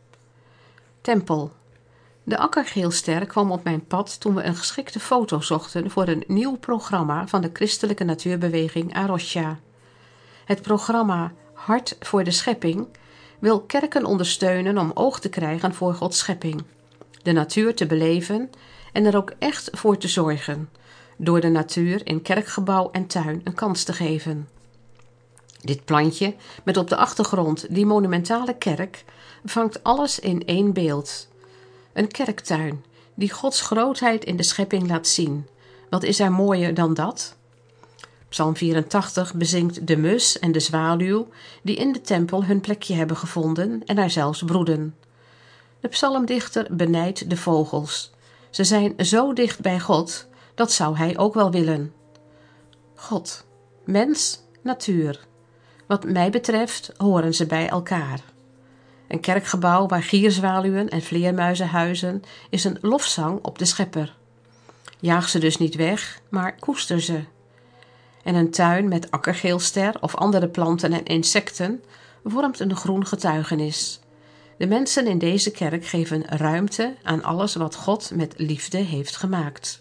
Tempel. De akkergeelster kwam op mijn pad toen we een geschikte foto zochten voor een nieuw programma van de christelijke natuurbeweging Arosha. Het programma Hart voor de Schepping wil kerken ondersteunen om oog te krijgen voor Gods schepping, de natuur te beleven en er ook echt voor te zorgen, door de natuur in kerkgebouw en tuin een kans te geven. Dit plantje, met op de achtergrond die monumentale kerk, vangt alles in één beeld. Een kerktuin die Gods grootheid in de schepping laat zien. Wat is er mooier dan dat? Psalm vierentachtig bezingt de mus en de zwaluw die in de tempel hun plekje hebben gevonden en daar zelfs broeden. De psalmdichter benijdt de vogels. Ze zijn zo dicht bij God, dat zou hij ook wel willen. God, mens, natuur. Wat mij betreft horen ze bij elkaar. Een kerkgebouw waar gierzwaluwen en vleermuizen huizen is een lofzang op de schepper. Jaag ze dus niet weg, maar koester ze. En een tuin met akkergeelster of andere planten en insecten vormt een groen getuigenis. De mensen in deze kerk geven ruimte aan alles wat God met liefde heeft gemaakt.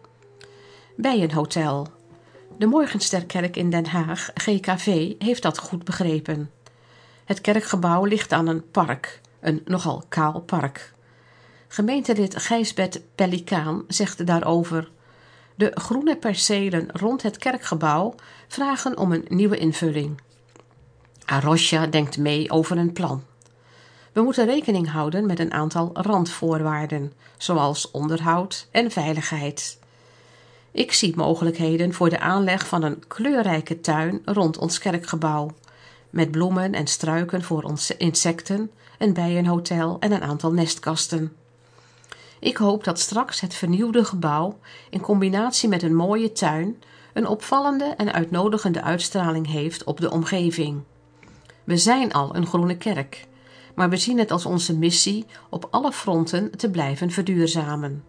Bijenhotel. De Morgensterkerk in Den Haag, G K V, heeft dat goed begrepen. Het kerkgebouw ligt aan een park, een nogal kaal park. Gemeentelid Gijsbert Pellicaan zegt daarover: de groene percelen rond het kerkgebouw vragen om een nieuwe invulling. Arosha denkt mee over een plan. We moeten rekening houden met een aantal randvoorwaarden, zoals onderhoud en veiligheid. Ik zie mogelijkheden voor de aanleg van een kleurrijke tuin rond ons kerkgebouw, met bloemen en struiken voor onze insecten, een bijenhotel en een aantal nestkasten. Ik hoop dat straks het vernieuwde gebouw in combinatie met een mooie tuin een opvallende en uitnodigende uitstraling heeft op de omgeving. We zijn al een groene kerk, maar we zien het als onze missie op alle fronten te blijven verduurzamen.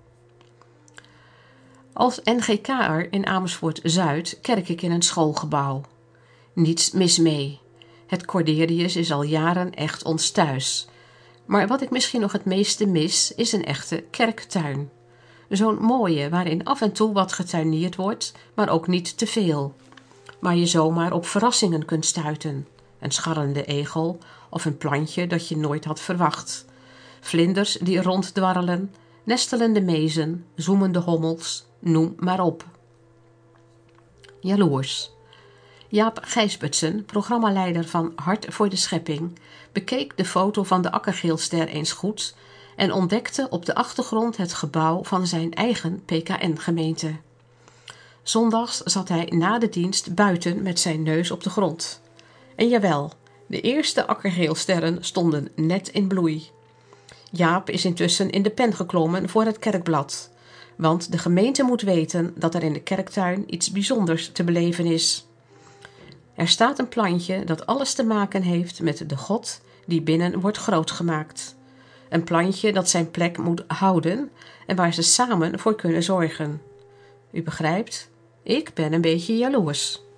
Als N G K'er in Amersfoort-Zuid kerk ik in een schoolgebouw. Niets mis mee. Het Corderius is al jaren echt ons thuis. Maar wat ik misschien nog het meeste mis, is een echte kerktuin. Zo'n mooie, waarin af en toe wat getuineerd wordt, maar ook niet te veel. Waar je zomaar op verrassingen kunt stuiten. Een scharrende egel of een plantje dat je nooit had verwacht. Vlinders die ronddwarrelen, nestelende mezen, zoemende hommels, noem maar op. Jaloers. Jaap Gijsbertsen, programmaleider van Hart voor de Schepping, bekeek de foto van de Akkergeelster eens goed en ontdekte op de achtergrond het gebouw van zijn eigen P K N-gemeente. Zondags zat hij na de dienst buiten met zijn neus op de grond. En jawel, de eerste akkergeelsterren stonden net in bloei. Jaap is intussen in de pen geklommen voor het kerkblad, want de gemeente moet weten dat er in de kerktuin iets bijzonders te beleven is. Er staat een plantje dat alles te maken heeft met de God die binnen wordt grootgemaakt. Een plantje dat zijn plek moet houden en waar ze samen voor kunnen zorgen. U begrijpt, ik ben een beetje jaloers.